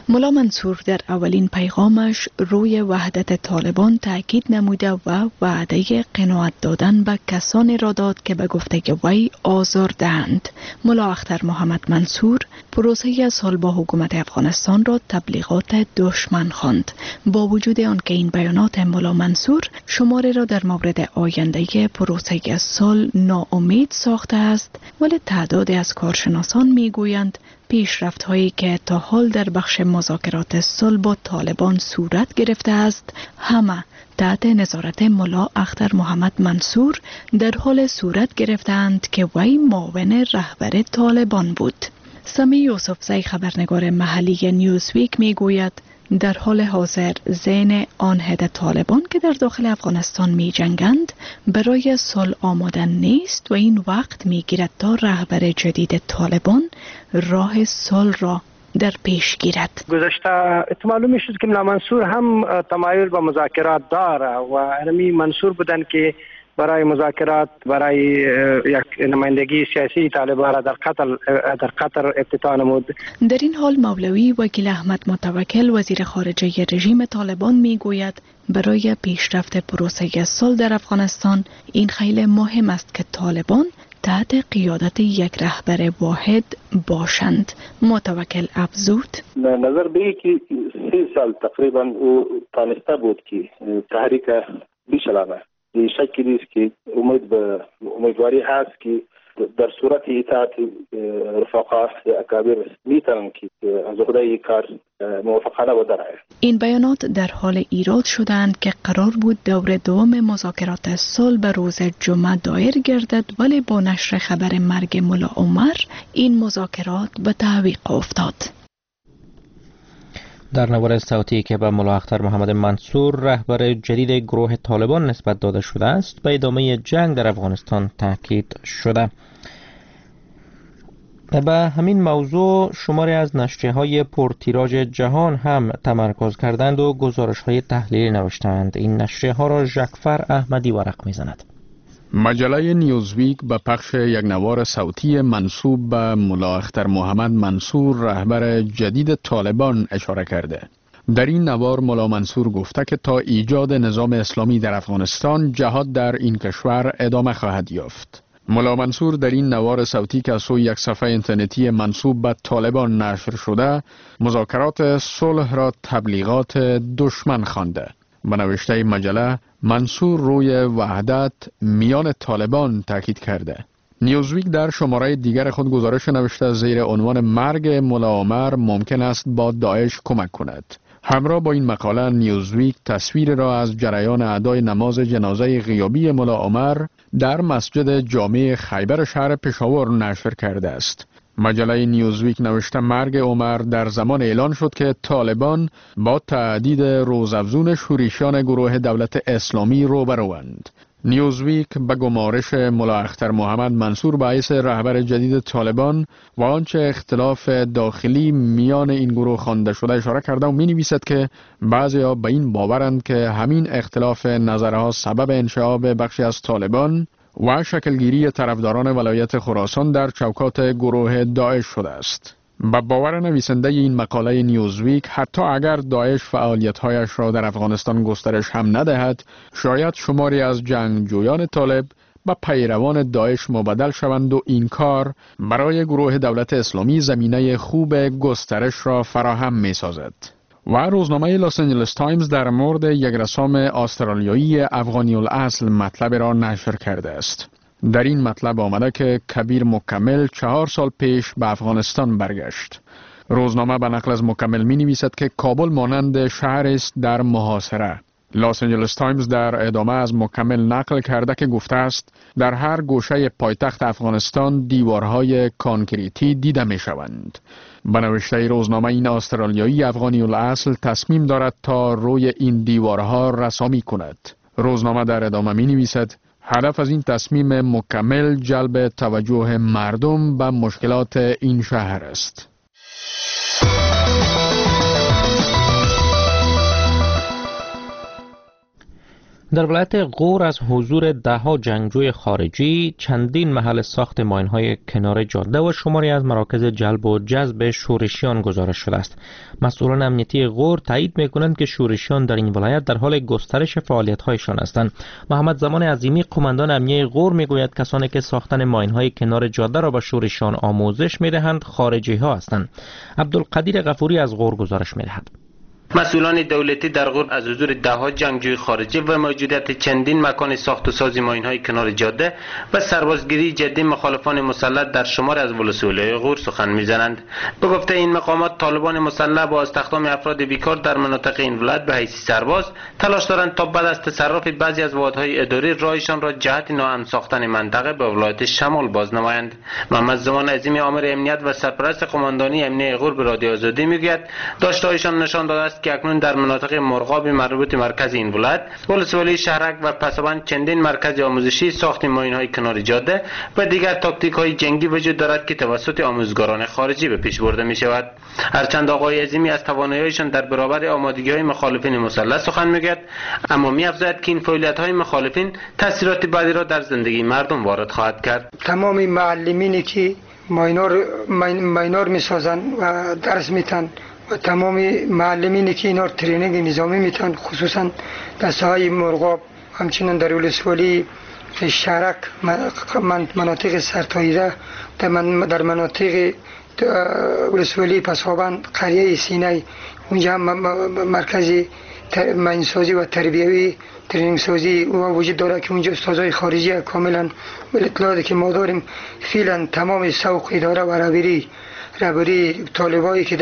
[SPEAKER 11] ملا منصور در اولین پیغامش روی وحدت طالبان تاکید نموده و وعده قناعت دادن به کسانی را داد که به گفته وی آزار دهند. ملا اختر محمد منصور پروسه صلح با حکومت افغانستان را تبلیغات دشمن خواند. با وجود آنکه این بیانات ملا منصور شماره را در مورد آینده پروسه صلح ناامید ساخته است، ولی تعدادی از کارشناسان میگویند پیشرفت هایی که تا حال در بخش مذاکرات صلح با طالبان صورت گرفته است همه تحت نظارت ملا اختر محمد منصور در حال صورت گرفتند که وی معاون رهبر طالبان بود. سمی یوسفزی خبرنگار محلی نیوزویک میگوید در حال حاضر ذهن آن عده طالبان که در داخل افغانستان می جنگند برای صلح آماده نیست و این وقت می گیرد تا رهبر جدید طالبان راه صلح را در پیش گیرد.
[SPEAKER 10] گذشته معلوم شد که ملا منصور هم تمایل به مذاکرات داره و انمی منصور بودن که برای مذاکرات برای یک نمایندگی سیاسی طالبان را در قطر افتتاح نمود.
[SPEAKER 11] در این حال مولوی وکیل احمد متوکل وزیر خارجه رژیم طالبان میگوید برای پیشرفت پروسه صلح در افغانستان این خیلی مهم است که طالبان تحت قیادت یک رهبر واحد باشند. متوکل افزود
[SPEAKER 12] نظر به که 3 سال تقریبا او تانسته بود که تحریک بشلانه این شکلی است که امیدواری هست که در صورت اطاعت رفقا اکابر میتونن که از خدای کار موافقانه و درآید.
[SPEAKER 11] این بیانات در حال ایراد شدند که قرار بود دور دوم مذاکرات صلح به روز جمعه دایر گردد، ولی با نشر خبر مرگ ملا عمر این مذاکرات به تعویق افتاد.
[SPEAKER 3] در نوار صوتی که به ملا اختر محمد منصور رهبر جدید گروه طالبان نسبت داده شده است به ادامه جنگ در افغانستان تاکید شده. به همین موضوع شماری از نشریه‌های پرتیراژ جهان هم تمرکز کردند و گزارش‌های تحلیلی نوشتند. این نشریه‌ها را ژکفر احمدی ورق می‌زند.
[SPEAKER 13] مجله نیوزویک به پخش یک نوار صوتی منسوب به ملا اختر محمد منصور رهبر جدید طالبان اشاره کرده. در این نوار ملا منصور گفته که تا ایجاد نظام اسلامی در افغانستان جهاد در این کشور ادامه خواهد یافت. ملا منصور در این نوار صوتی که از سوی یک صفحه اینترنتی منسوب به طالبان نشر شده مذاکرات صلح را تبلیغات دشمن خوانده. به نوشته مجله منصور روی وحدت میان طالبان تاکید کرده. نیوزویک در شماره دیگر خود گزارش نوشته زیر عنوان مرگ ملا عمر ممکن است با داعش کمک کند. همراه با این مقاله نیوزویک تصویر را از جریان ادای نماز جنازه غیابی ملا عمر در مسجد جامع خیبر شهر پشاور نشر کرده است. مجله نیوزویک نوشته مرگ عمر در زمان اعلان شد که طالبان با تهدید روزافزون شورشیان گروه دولت اسلامی روبروند. نیوزویک به گمارش ملا اختر محمد منصور به حیث رهبر جدید طالبان و آنچه اختلاف داخلی میان این گروه خوانده شده اشاره کرده و می نویسد که بعضی‌ها به این باورند که همین اختلاف نظرها سبب انشعاب بخشی از طالبان و شکلگیری طرفداران ولایت خراسان در چوکات گروه داعش شده است. با باور نویسنده این مقاله نیوزویک حتی اگر داعش فعالیت‌هایش را در افغانستان گسترش هم ندهد، شاید شماری از جنگجویان طالب به پیروان داعش مبدل شوند و این کار برای گروه دولت اسلامی زمینه خوب گسترش را فراهم می‌سازد. و روزنامه لاس آنجلس تایمز در مورد یک رسام استرالیایی افغانی الاصل مطلب را نشر کرده است. در این مطلب آمده که کبیر مکمل 4 سال پیش به افغانستان برگشت. روزنامه به نقل از مکمل می نویسد که کابل مانند شهر است در محاصره. لاس آنجلس تایمز در ادامه از مکمل نقل کرده که گفته است در هر گوشه پایتخت افغانستان دیوارهای کانکریتی دیده می شوند. به نوشته روزنامه این استرالیایی افغانی الاصل تصمیم دارد تا روی این دیوارها رسامی کند. روزنامه در ادامه می نویسد هدف از این تصمیم مکمل جلب توجه مردم به مشکلات این شهر است.
[SPEAKER 3] در ولایت غور از حضور ده‌ها جنگجوی خارجی، چندین محل ساخت ماین‌های کنار جاده و شماری از مراکز جلب و جذب شورشیان گزارش شده است. مسئولان امنیتی غور تایید می‌کنند که شورشیان در این ولایت در حال گسترش فعالیت‌هایشان هستند. محمد زمان عظیمی، قماندان امنیه غور، می‌گوید کسانی که ساختن ماین‌های کنار جاده را به شورشیان آموزش می‌دهند خارجی‌ها هستند. عبدالقدیر غفوری از غور گزارش می‌دهد.
[SPEAKER 14] مسئولان دولتی در غور از حضور ده‌ها جنگجوی خارجی و موجودیت چندین مکان ساخت و ساز ماین‌های کنار جاده و سربازگیری جدی مخالفان مسلح در شمار از ولسوالی‌های غور سخن می‌زنند. به گفته این مقامات، طالبان مسلح با استخدام افراد بیکار در مناطق این ولایت به حیث سرباز تلاش دارند تا بعد از تصرف بعضی از واحدهای اداری راهشان را جهت ناامن ساختن منطقه به ولایت شمال بازنمایند. محمد زمان عظیمی، آمر امنیت و سرپرست قماندانی امنیه غور، به رادیو آزادی می‌گوید داشته‌هایشان نشان داده است که اکنون در مناطق مرغاب مربوط مرکز این ولایت، ولسوالی شهرک و پسابند چندین مرکز آموزشی ساخت ماین‌های کنار جاده و دیگر تاکتیک‌های جنگی وجود دارد که توسط آموزگاران خارجی به پیش برده می‌شود. هرچند آقای عظیمی از توانایی‌هایشان در برابر آمادگی‌های مخالفین مسلح سخن می‌گوید، اما می‌افزاید که این فعالیت‌های مخالفین تاثیرات بعدی را در زندگی مردم وارد خواهد کرد.
[SPEAKER 2] تمام معلمینی که ماینور می‌سازند و درس می‌دهند و تمام معلمینی که اینا ترینینگ نظامی میتن، خصوصا در ساحه مرغاب، همچنین در ولسوالی شهرک، مناطق سرتاییده، در مناطق ولسوالی پسابند، قریه سینه، اونجا هم مرکز ماینسازی و تربیوی ترینینگ سازی وجود داره که اونجا استادای خارجی کاملا اطلاعاتی که ما داریم فعلا تمام سوق اداره و رهبری طالبایی که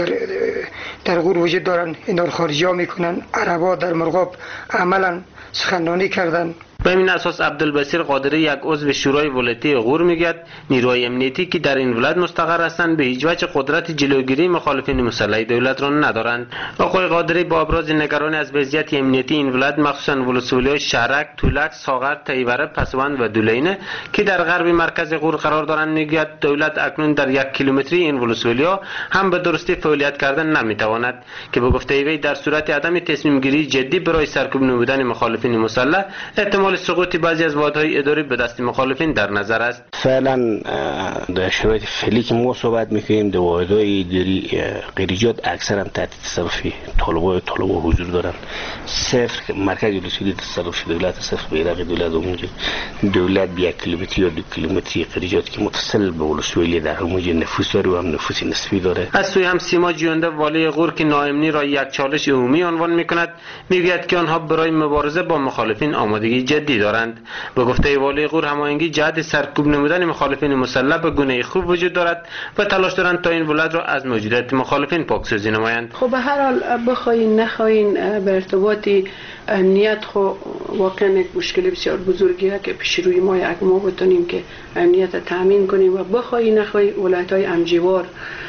[SPEAKER 2] در غور وجود دارن اینا خارجی ها میکنن. عربا در مرغاب عملا سخنرانی کردن.
[SPEAKER 14] به این اساس عبدالبصیر قادری، یک عضو شورای ولایتی غور، میگوید نیروهای امنیتی که در این ولایت مستقر هستند به هیچ وجه قدرت جلوگیری مخالفین مسلح دولت را ندارند. آقای قادری با ابراز نگرانی از وضعیت امنیتی این ولایت، مخصوصا ولسوالی‌های شهرک، تولک، ساغر، تیوره، پسوند و دولینه که در غرب مرکز غور قرار دارند، میگوید دولت اکنون در 1 کیلومتری این ولسوالی‌ها هم به درستی فعالیت کردن نمیتواند که به گفته وی در صورت عدم تصمیم گیری جدی برای سرکوب نمودن مخالفین مسلح احتمال سقوط بعضی از واحدهای اداری به دست مخالفین در نظر است.
[SPEAKER 15] فعلا در شرایط فعلی که ما صحبت میکنیم در واحدهای اداری غیریجات اکثرا تحت تصرف طالبان حضور دارند. صفر مرکز ولسوالی تصرف دولت، صفر بیرق دولت. اونجا دولت به 1 کیلومتر یا 2 کیلومتری غیریجات که متصل به ولسوالی در اونجا نفوذ داره و هم نفوذ نسبی داره.
[SPEAKER 14] از سوی هم سیما جوینده، والی غور، که ناامنی را یک چالش عمومی عنوان میکند، میگوید که آنها برای مبارزه با مخالفین آمادگی جدی دارند. به گفته والی غور، هماهنگی جهت سرکوب نمودن مخالفین مسلح به گونه خوب وجود دارد و تلاش دارند تا این ولایت را از موجودیت مخالفین پاکسازی نمایند.
[SPEAKER 16] خب به هر حال بخواین نخواین به ارتباط امنیت خو واقعا یک مشکل بسیار بزرگیه که پیش روی ما بتونیم که امنیت تامین کنیم و بخواین نخواین ولایت‌های همجوار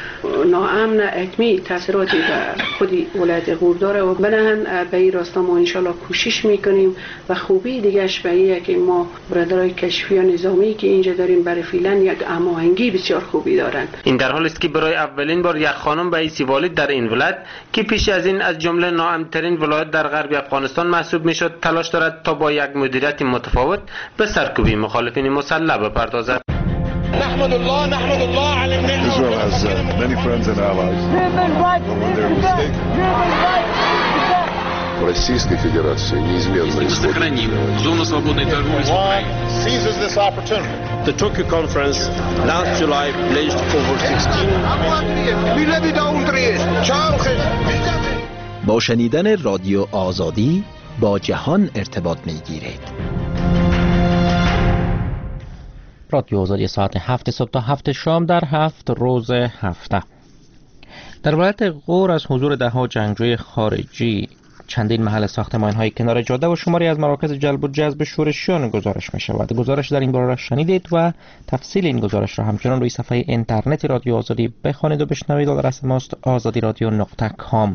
[SPEAKER 16] ناامن حتمی تاثیراتی به خودی ولایت غور داره و بنابراین به این راستا ما انشالله کوشش میکنیم و خوبی دیگهش به اینه که ما برادرای کشفی و نظامی که اینجا داریم برای فعلا یک هماهنگی بسیار خوبی دارن.
[SPEAKER 14] این در حالی است که برای اولین بار یک خانم به حیث والد در این ولایت که پیش از این از جمله ناامن‌ترین ولایت در غرب افغانستان محسوب میشد تلاش دارد تا با یک مدیریت متفاوت به سرکوب مخالفین مسلح بپردازد.
[SPEAKER 17] نحمد الله على Israel has many friends and allies. When they're mistaken. Российской Федерации неизменно
[SPEAKER 18] сохраним зону свободной торговли с Украиной.
[SPEAKER 17] Seizes this opportunity.
[SPEAKER 19] The Tokyo conference last July pledged over 16
[SPEAKER 20] با شنیدن رادیو آزادی با جهان ارتباط می‌گیرید.
[SPEAKER 3] رادیو آزادی ساعت 7 صبح تا 7 شام در 7 روز هفته. در ولایت غور از حضور ده‌ها جنگجوی خارجی، چندین محل ساخت ماین‌های کنار جاده و شماری از مراکز جلب و جذب شورشیان گزارش می‌شود. گزارش در این باره را شنیدید و تفصیل این گزارش را همچنان روی صفحه اینترنتی رادیو آزادی بخوانید و بشنوید. آدرس ماست azadiradyo.com.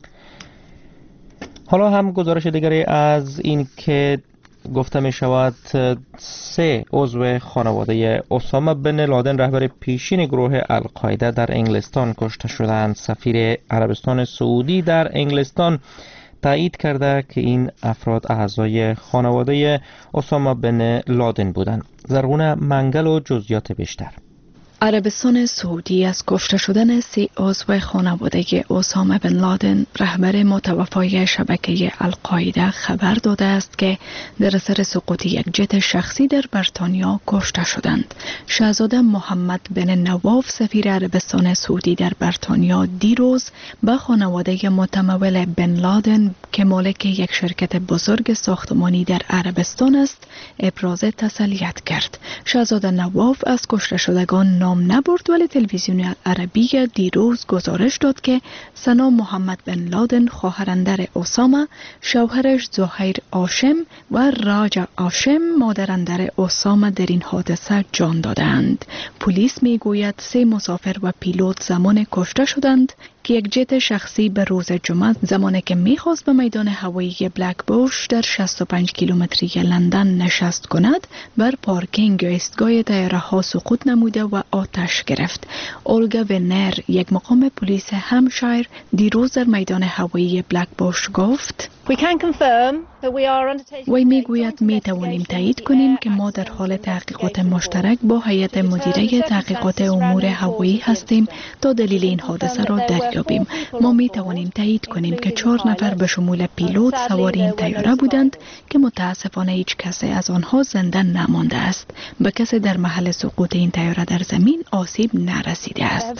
[SPEAKER 3] حالا هم گزارش دیگری از این که گفته می شود 3 عضو خانواده اسامه بن لادن، رهبر پیشین گروه القاعده، در انگلستان کشته شدند. سفیر عربستان سعودی در انگلستان تایید کرده که این افراد اعضای خانواده اسامه بن لادن بودند. زرغونه منگل و جزئیات بیشتر.
[SPEAKER 11] عربستان سعودی از کشته شدن 3 عضو خانواده اسامه بن لادن رهبر متوفای شبکه القاعده خبر داده است که در اثر سقوط یک جت شخصی در بریتانیا کشته شدند. شاهزاده محمد بن نواف سفیر عربستان سعودی در بریتانیا دیروز به خانواده متمول بن لادن که مالک یک شرکت بزرگ ساختمانی در عربستان است ابراز تسلیت کرد. شاهزاده نواف از کشته شدگان نام نبرد، ولی تلویزیون عربی دیروز گزارش داد که سنا محمد بن لادن خواهرندر اسامه، شوهرش زهیر آشم و راجا آشم مادرندر اسامه در این حادثه جان دادند. پلیس میگوید 3 مسافر و پیلوت زمان کشته شدند که یک جت شخصی به روز جمعه زمانی که میخواست به میدان هوایی بلک بوش در 65 کیلومتری لندن نشست کند بر پارکینگ ایستگاه طیاره ها سقوط نموده و آتش گرفت. اولگا ونر، یک مقام پلیس همشایر، دیروز در میدان هوایی بلک بوش گفت وی میگوید می توانیم تایید کنیم که ما در حال تحقیقات مشترک با هیئت مدیره تحقیقات امور هوایی هستیم تا دلیل این حادثه را دریابیم. ما می توانیم تایید کنیم که 4 نفر به شمول پیلوت سوار این طیاره بودند که متاسفانه هیچ کسی از آنها زنده نمانده است. به کسی در محل سقوط این طیاره در زمین آسیب نرسیده است.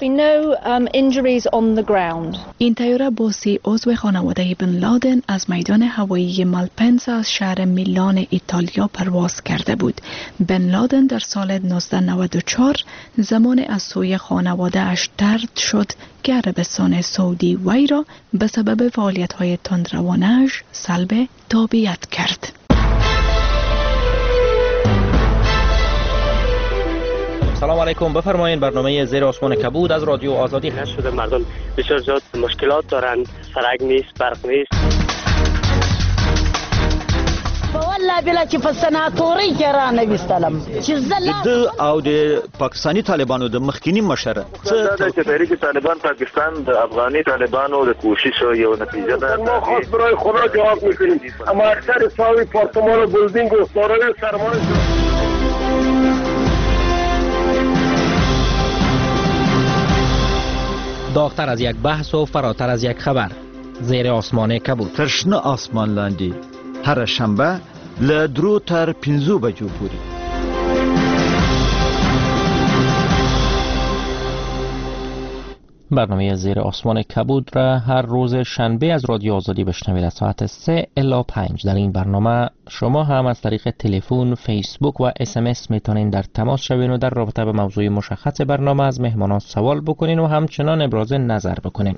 [SPEAKER 11] این طیاره با 3 عضو خانواده بن لادن از میدان هوایی مالپنسا از شهر میلان ایتالیا پرواز کرده بود. بن لادن در سال 1994 زمان از سوی خانواده اش طرد شد که عربستان سعودی وی را به سبب فعالیت‌های تندروانش سلب تابعیت کرد.
[SPEAKER 3] سلام علیکم، بفرمایید. برنامه زیر آسمان کبود از رادیو آزادی
[SPEAKER 21] هست. شده مردم بسیار زیاد مشکلات دارند، سرک نیست، برق نیست.
[SPEAKER 22] والله بلا چې په سناتوري کې را نه وستلم چې
[SPEAKER 4] د او د پاکستانی طالبانو د مخکینی مشر
[SPEAKER 12] چې تحریک طالبان پاکستان د افغاني طالبانو د کوشش یو نتیجه ده.
[SPEAKER 23] ما خاص برای خدا جواب میکنیم. اما اکثر ساوی پارتمان و بلدینگ و سارای سرمایه
[SPEAKER 3] داغتر از یک بحث و فراتر از یک خبر. زیر آسمان کبود.
[SPEAKER 4] ترشنه آسمان لاندی هر شنبه له 2 تر 5 بجو پورې.
[SPEAKER 3] برنامه زیر آسمان کبود را هر روز شنبه از رادیو آزادی بشنوید از ساعت 3 الی 5. در این برنامه شما هم از طریق تلفن، فیسبوک و SMS میتونین در تماس شوین و در رابطه به موضوع مشخص برنامه از مهمانان سوال بکنین و همچنان ابراز نظر بکنین.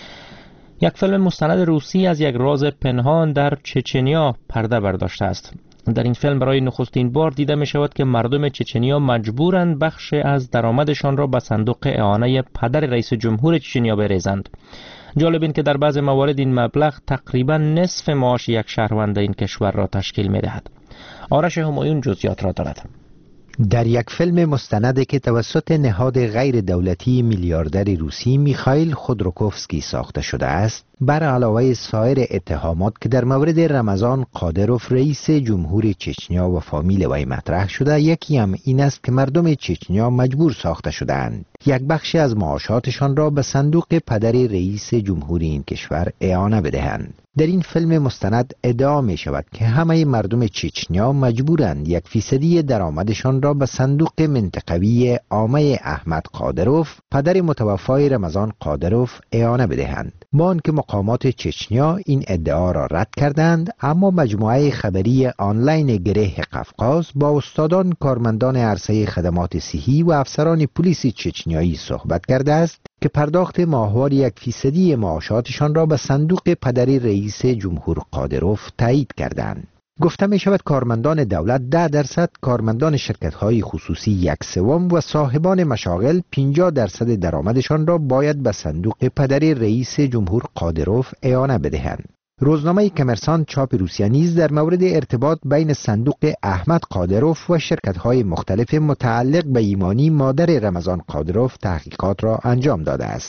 [SPEAKER 3] یک فیلم مستند روسی از یک راز پنهان در چچنیا پرده برداشته است. در این فیلم برای نخستین بار دیده می شود که مردم چچنیا مجبورند بخش از درآمدشان را به صندوق اعانه پدر رئیس جمهور چچنیا بریزند. جالب این که در بعض موارد این مبلغ تقریبا نصف معاش یک شهروند این کشور را تشکیل می دهد. آرش همایون جزئیات را دارد.
[SPEAKER 24] در یک فیلم مستند که توسط نهاد غیر دولتی میلیاردر روسی میخائیل خودروکوفسکی ساخته شده است، بر علاوه سایر اتهامات که در مورد رمضان قادروف رئیس جمهور چچنیا و فامیل وی مطرح شده، یکی هم این است که مردم چچنیا مجبور ساخته شده‌اند یک بخشی از معاشاتشان را به صندوق پدر رئیس جمهور این کشور اعانه بدهند. در این فیلم مستند ادعا می شود که همه مردم چچنیا مجبورند 1% درآمدشان را به صندوق منطقوی عامه احمد قادروف پدر متوفای رمضان قادروف اعانه بدهند. با آنکه مقامات چچنیا این ادعا را رد کردند، اما مجموعه خبری آنلاین گره قفقاز با استادان، کارمندان عرصه خدمات صحی و افسران پلیس چچنیایی صحبت کرده است که پرداخت ماهوار 1% معاشاتشان را به صندوق پدر رئیس جمهور قادروف تایید کردند. گفته می شود کارمندان دولت 10%، کارمندان شرکت‌های خصوصی 1/3 و صاحبان مشاغل 50% درآمدشان را باید به صندوق پدر رئیس جمهور قادروف اعانه بدهند. روزنامه کمرسانت چاپ روسیه نیز در مورد ارتباط بین صندوق احمد قادروف و شرکت‌های مختلف متعلق به ایمانی مادر رمضان قادروف تحقیقات را انجام داده است.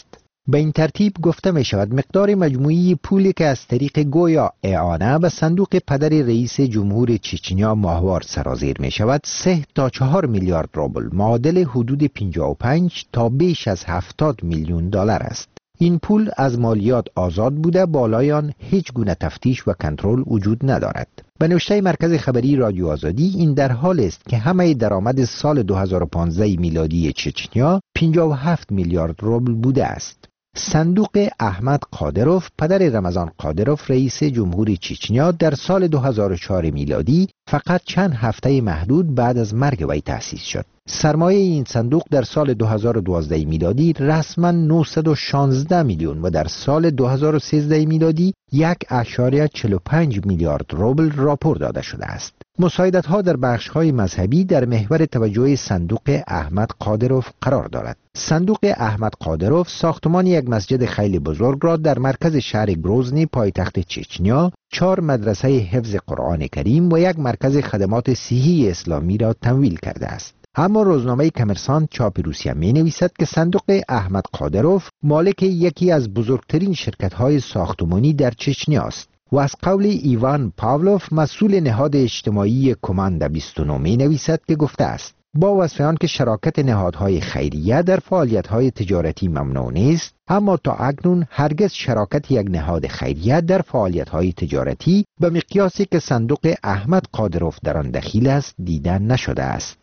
[SPEAKER 24] به این ترتیب گفته می شود مقدار مجموعی پولی که از طریق گویا اعانه به صندوق پدر رئیس جمهور چچنیا ماهوار سرازیر می شود 3 تا 4 میلیارد روبل معادل حدود 55 تا بیش از 70 میلیون دلار است. این پول از مالیات آزاد بوده، بالای آن هیچ گونه تفتیش و کنترل وجود ندارد. به نوشته مرکز خبری رادیو آزادی این در حال است که همه درآمد سال 2015 میلادی چچنیا 57 میلیارد روبل بوده است. صندوق احمد قادروف پدر رمضان قادروف رئیس جمهور چچنیا در سال 2004 میلادی فقط چند هفته محدود بعد از مرگ وی تأسیس شد. سرمایه این صندوق در سال 2012 میلادی رسما 916 میلیون و در سال 2013 میلادی 1.45 میلیارد روبل راپور داده شده است. مساعدت‌ها در بخش‌های مذهبی در محور توجه صندوق احمد قادروف قرار دارد. صندوق احمد قادروف ساختمان یک مسجد خیلی بزرگ را در مرکز شهر گروزنی پایتخت چچنیا، 4 مدرسه حفظ قرآن کریم و یک مرکز خدمات صحی اسلامی را تمویل کرده است. اما روزنامه کمرسانت چاپ روسیه می نویسد که صندوق احمد قادروف مالک یکی از بزرگترین شرکت‌های ساختمانی در چچنیا است و از قول ایوان پاولوف مسئول نهاد اجتماعی کماند 29 می نویسد که گفته است با وصف آن که شراکت نهادهای خیریه در فعالیت‌های تجارتی ممنوع نیست، اما تا اکنون هرگز شراکت یک نهاد خیریه در فعالیت‌های تجارتی به مقیاسی که صندوق احمد قادروف در آن دخیل است دیده نشده است.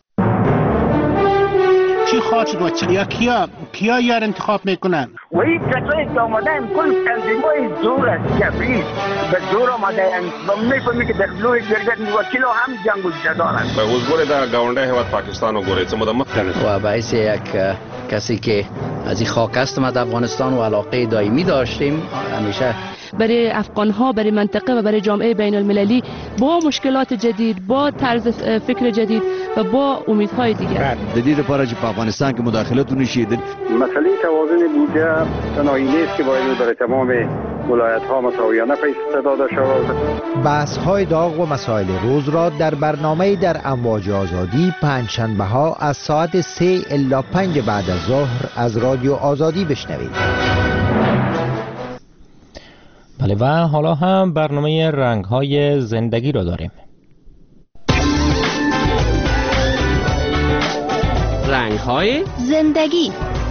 [SPEAKER 5] چی خواهد و کیا یار انتخاب میکنن؟
[SPEAKER 23] و این کسایی که آمدن کل تنظیمای زور است، کبریز به زور آمدن و میفهمی که در لوی جرگت وکیل هم جنگ و جدال است.
[SPEAKER 6] به حضور در گاونده هوت پاکستان و گوریت مدمت
[SPEAKER 7] و باعث یک کسی که از این خاک است ما در افغانستان و علاقه دائمی داشتیم همیشه
[SPEAKER 8] برای افغان‌ها، برای منطقه و برای جامعه بین المللی با مشکلات جدید، با طرز فکر جدید و با امیدهای دیگر.
[SPEAKER 25] جدید پارچ په افغانستان کې مداخلتونه شیدل.
[SPEAKER 10] مسئله توازن بودجه تنهایی نیست که باید برای تمام ولایت‌ها مساویانه پیش داده شود.
[SPEAKER 24] بحث‌های داغ و مسائل روز را در برنامه در امواج آزادی پنجشنبه‌ها از ساعت 3 الی 5 بعد از ظهر از رادیو آزادی بشنوید.
[SPEAKER 3] بله و حالا هم برنامه رنگ‌های زندگی را داریم.
[SPEAKER 26] رنگ‌های زندگی.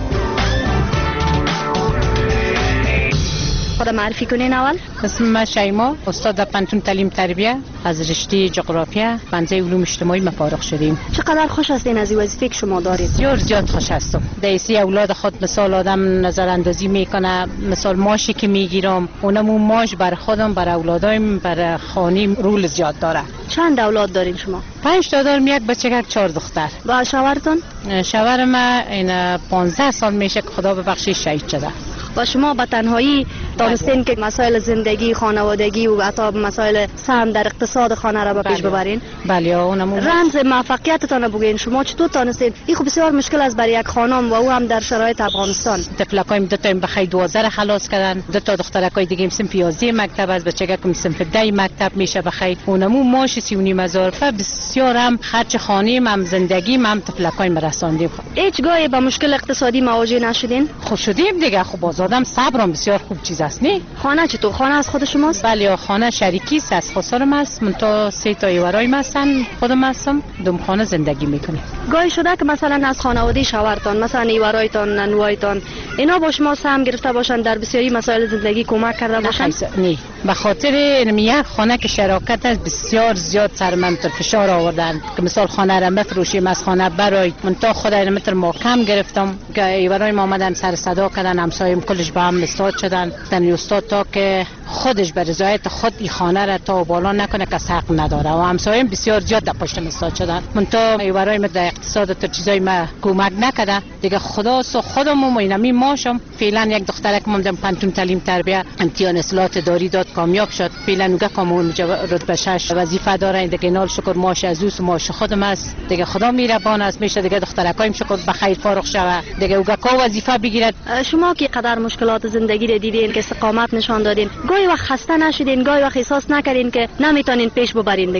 [SPEAKER 27] خودم معرفی کنین اول.
[SPEAKER 26] اسم من شیما، استاد در پنتون تعلیم تربیه از رشته جغرافیا بنزه علوم اجتماعی فارغ شدیم.
[SPEAKER 27] چقدر خوش هستین از این وظیفه که شما دارید؟
[SPEAKER 26] بسیار زیاد خوش هستم. دیسی اولاد خود مثال آدم نظر اندازی میکنه، مثال ماشی که میگیرم اونم ماش بر خودم بر اولادایم بر خانیم رول زیاد داره.
[SPEAKER 27] چند اولاد دارین شما؟
[SPEAKER 26] 5 تا دارم، یک بچه 4 دختر.
[SPEAKER 27] و شوهرتون؟
[SPEAKER 26] شوهر من این 15 سال میشه که خدا ببخشه شهید شده.
[SPEAKER 27] و شما به تنهایی دانستین که مسائل زندگی، خانوادگی و حتی مسائل سهم در اقتصاد خانه را به پیش ببرین؟
[SPEAKER 26] بله اونم
[SPEAKER 27] رمز موفقیتتان بگین. شما چطور دانستین؟ این خب بسیار مشکل است برای یک خانم و او هم در شرایط افغانستان.
[SPEAKER 26] طفلکایم 2 تا بخیر 12 خلاص کردن، 2 تا دخترکای دیگه صنف 11 مکتب از بچگکم صنف 10 مکتب میشه بخیر. اونم ماش 3.5 بسیار هم خرج خانه هم زندگی هم طفلکایم رساندیم.
[SPEAKER 27] هیچ گاهی با مشکل اقتصادی مواجه نشدین؟
[SPEAKER 26] خب شدیم دیگه. خب آدم صبرم بسیار خوب چیز است نه.
[SPEAKER 27] خانه چطور؟ خانه از خود شماست؟
[SPEAKER 26] بله خانه شریکی است، از خسارم است. من تا 3 تا ایورای هستن، خودم هستم، دوم خانه زندگی میکنیم.
[SPEAKER 27] گاهی شده که مثلا از خانواده شوهرتان مثلا ایورایتان، ننوایتان اینا با شما سهم گرفته باشن در بسیاری مسائل زندگی کمک کرده باشن؟
[SPEAKER 26] نه به خاطر یک خانه که شراکت است بسیار زیاد سر من فشار آوردن که مثال خانه را بفروشیم از خانه برای من تا خدای متر ما کم گرفتم که ایورای ما آمدن سر صدا کردن، همسایم کلش با هم استاد شدن. دن استاد تا که خودش به رضایت خود این خانه را تا بالا نکنه که حق نداره و همسایم بسیار زیاد در پشت استاد شدن. من تا ایورای ما در اقتصاد تا چیزای ما کمک نکرده دیگه. خدا سو خودم و اینمی ماشم فعلا یک دخترک موندم پنتون تعلیم تربیه امتحان اصلاحات داری داد کامیاب شد. فعلا نوگه کامون رتبه 6 وظیفه داره دیگه. نال شکر ماش از اوس ماش خودم است دیگه. خدا میربان است میشه دیگه. دخترکایم شکر بخیر فارغ شوه دیگه اوگه کا وظیفه بگیرد.
[SPEAKER 27] شما که قدر مشکلات زندگی رو دیدین که استقامت نشان دادین، گاهی وقت خسته نشدین؟ گاهی وقت احساس نکردین که نمیتونین پیش ببرین دیگه؟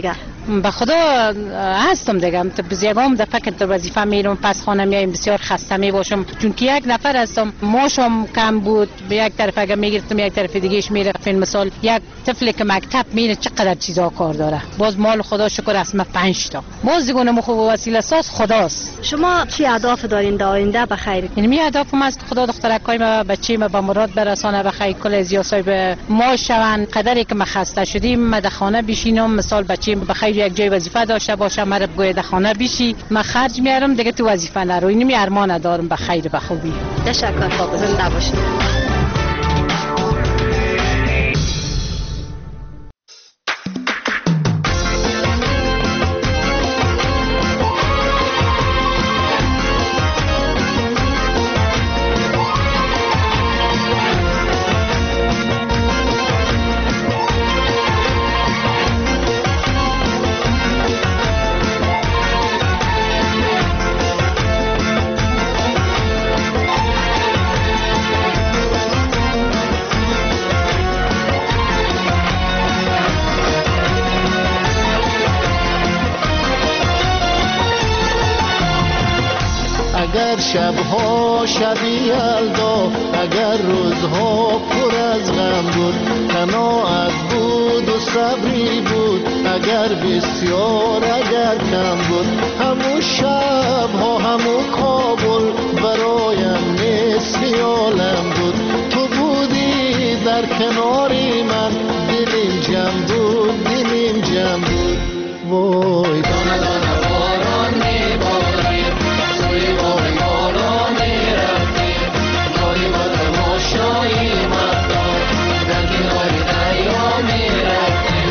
[SPEAKER 26] به خدا هستم دیگه. یکم دفعه که تو وظیفه میرم پس خانه میایم بسیار خسته می باشم، چون که یک نفر هستم، ماشم کم بود، به یک طرف اگه میگرفتم یک طرف دیگهش میرفتم. مثال یک طفلی که مکتب میره چقدر چیزا کار داره، باز مال خدا شکر است ما 5 تا باز دیگه خوب وسیله ساز خداست.
[SPEAKER 27] شما چی اهداف دارین در آینده بخیر؟
[SPEAKER 26] یعنی اهدافم است که خدا دخترکای ما بچه‌م به مراد برسانه، بخیر کل از یا صاحب ما شون. قدری که ما خسته شدیم ما در خانه بشینم، مثال بچه‌م بخیر یک جای وظیفه داشته باشه، مرا بگوی در خانه بشی، ما خرج میارم دیگه تو وظیفه نرو. اینم ارمان دارم بخیر به خوبی.
[SPEAKER 27] تشکر بابا، زنده باشید.
[SPEAKER 1] اگر شبها شبی یلدا، اگر روزها پر از غم بود، قناعت بود و صبری بود، اگر بسیار اگر کم بود، همون شبها همون کابل برایم نصف عالم بود. تو بودی در کناری من، دلیم جمع بود، دلیم جمع بود. وای دانه دانه باران میبارید، سوی باغ یاران میرفتیم، گاهی با تماشایی مفتان در کنار دریا میرفتیم.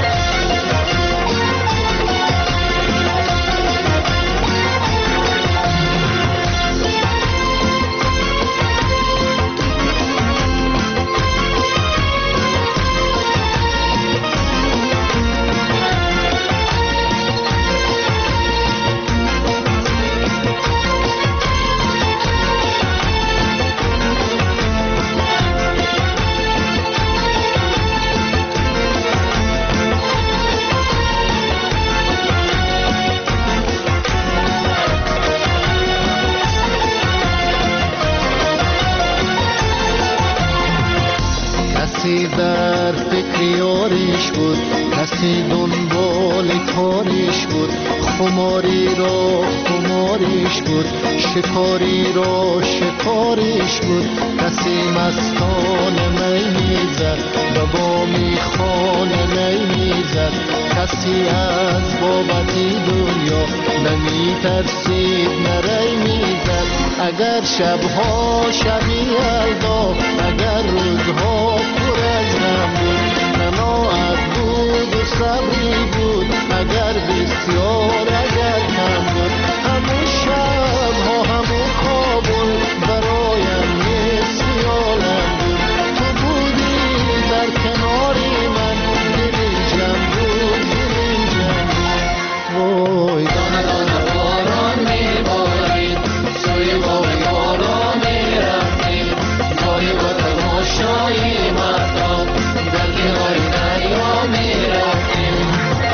[SPEAKER 1] کسی در فکر یاریش بود، کسی دنبال کاریش بود، خماری را خماریش بود، شکاری را شکاریش بود. کسی مستان می میزد و با میخوان می میزد، کسی از بابتی دنیا نمی ترسید نری میزد. اگر شبها شبی یلدا، اگر روزها پر از غم بود، قناعت بود و صبری بود، اگر بسیار اگر کم بود، همون شبها همون کابل برایم نصف عالم بود. تو بودی در کناری من، دلیم جمع بود، دلیم جمع بود. وای دانه دانه باران میبارید، سوی باغ یاران میرفتیم، گاهی با تماشایی مفتان در کنار دریا میرفتیم.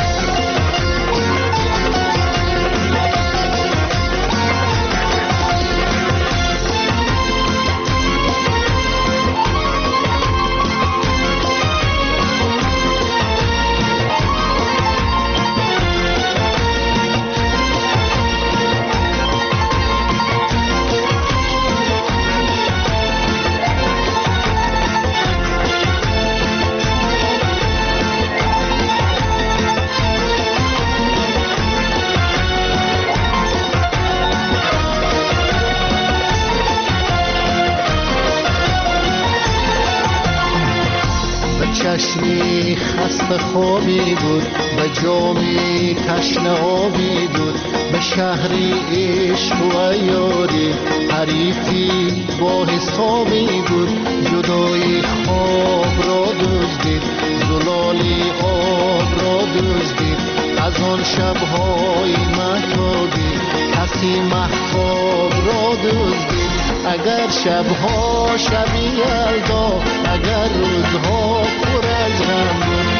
[SPEAKER 1] چشمی خسته خوابی بود، به جامی تشنه آبی بود، به شهری عشق و یاری حریفی با حسابی بود. جدای خواب را دزدید، زلالی آب را دزدید، از آن شبهای مهتابی کسی مهتاب را دزدید. اگر شبها شبی یلدا، اگر روزها پر از غم بود،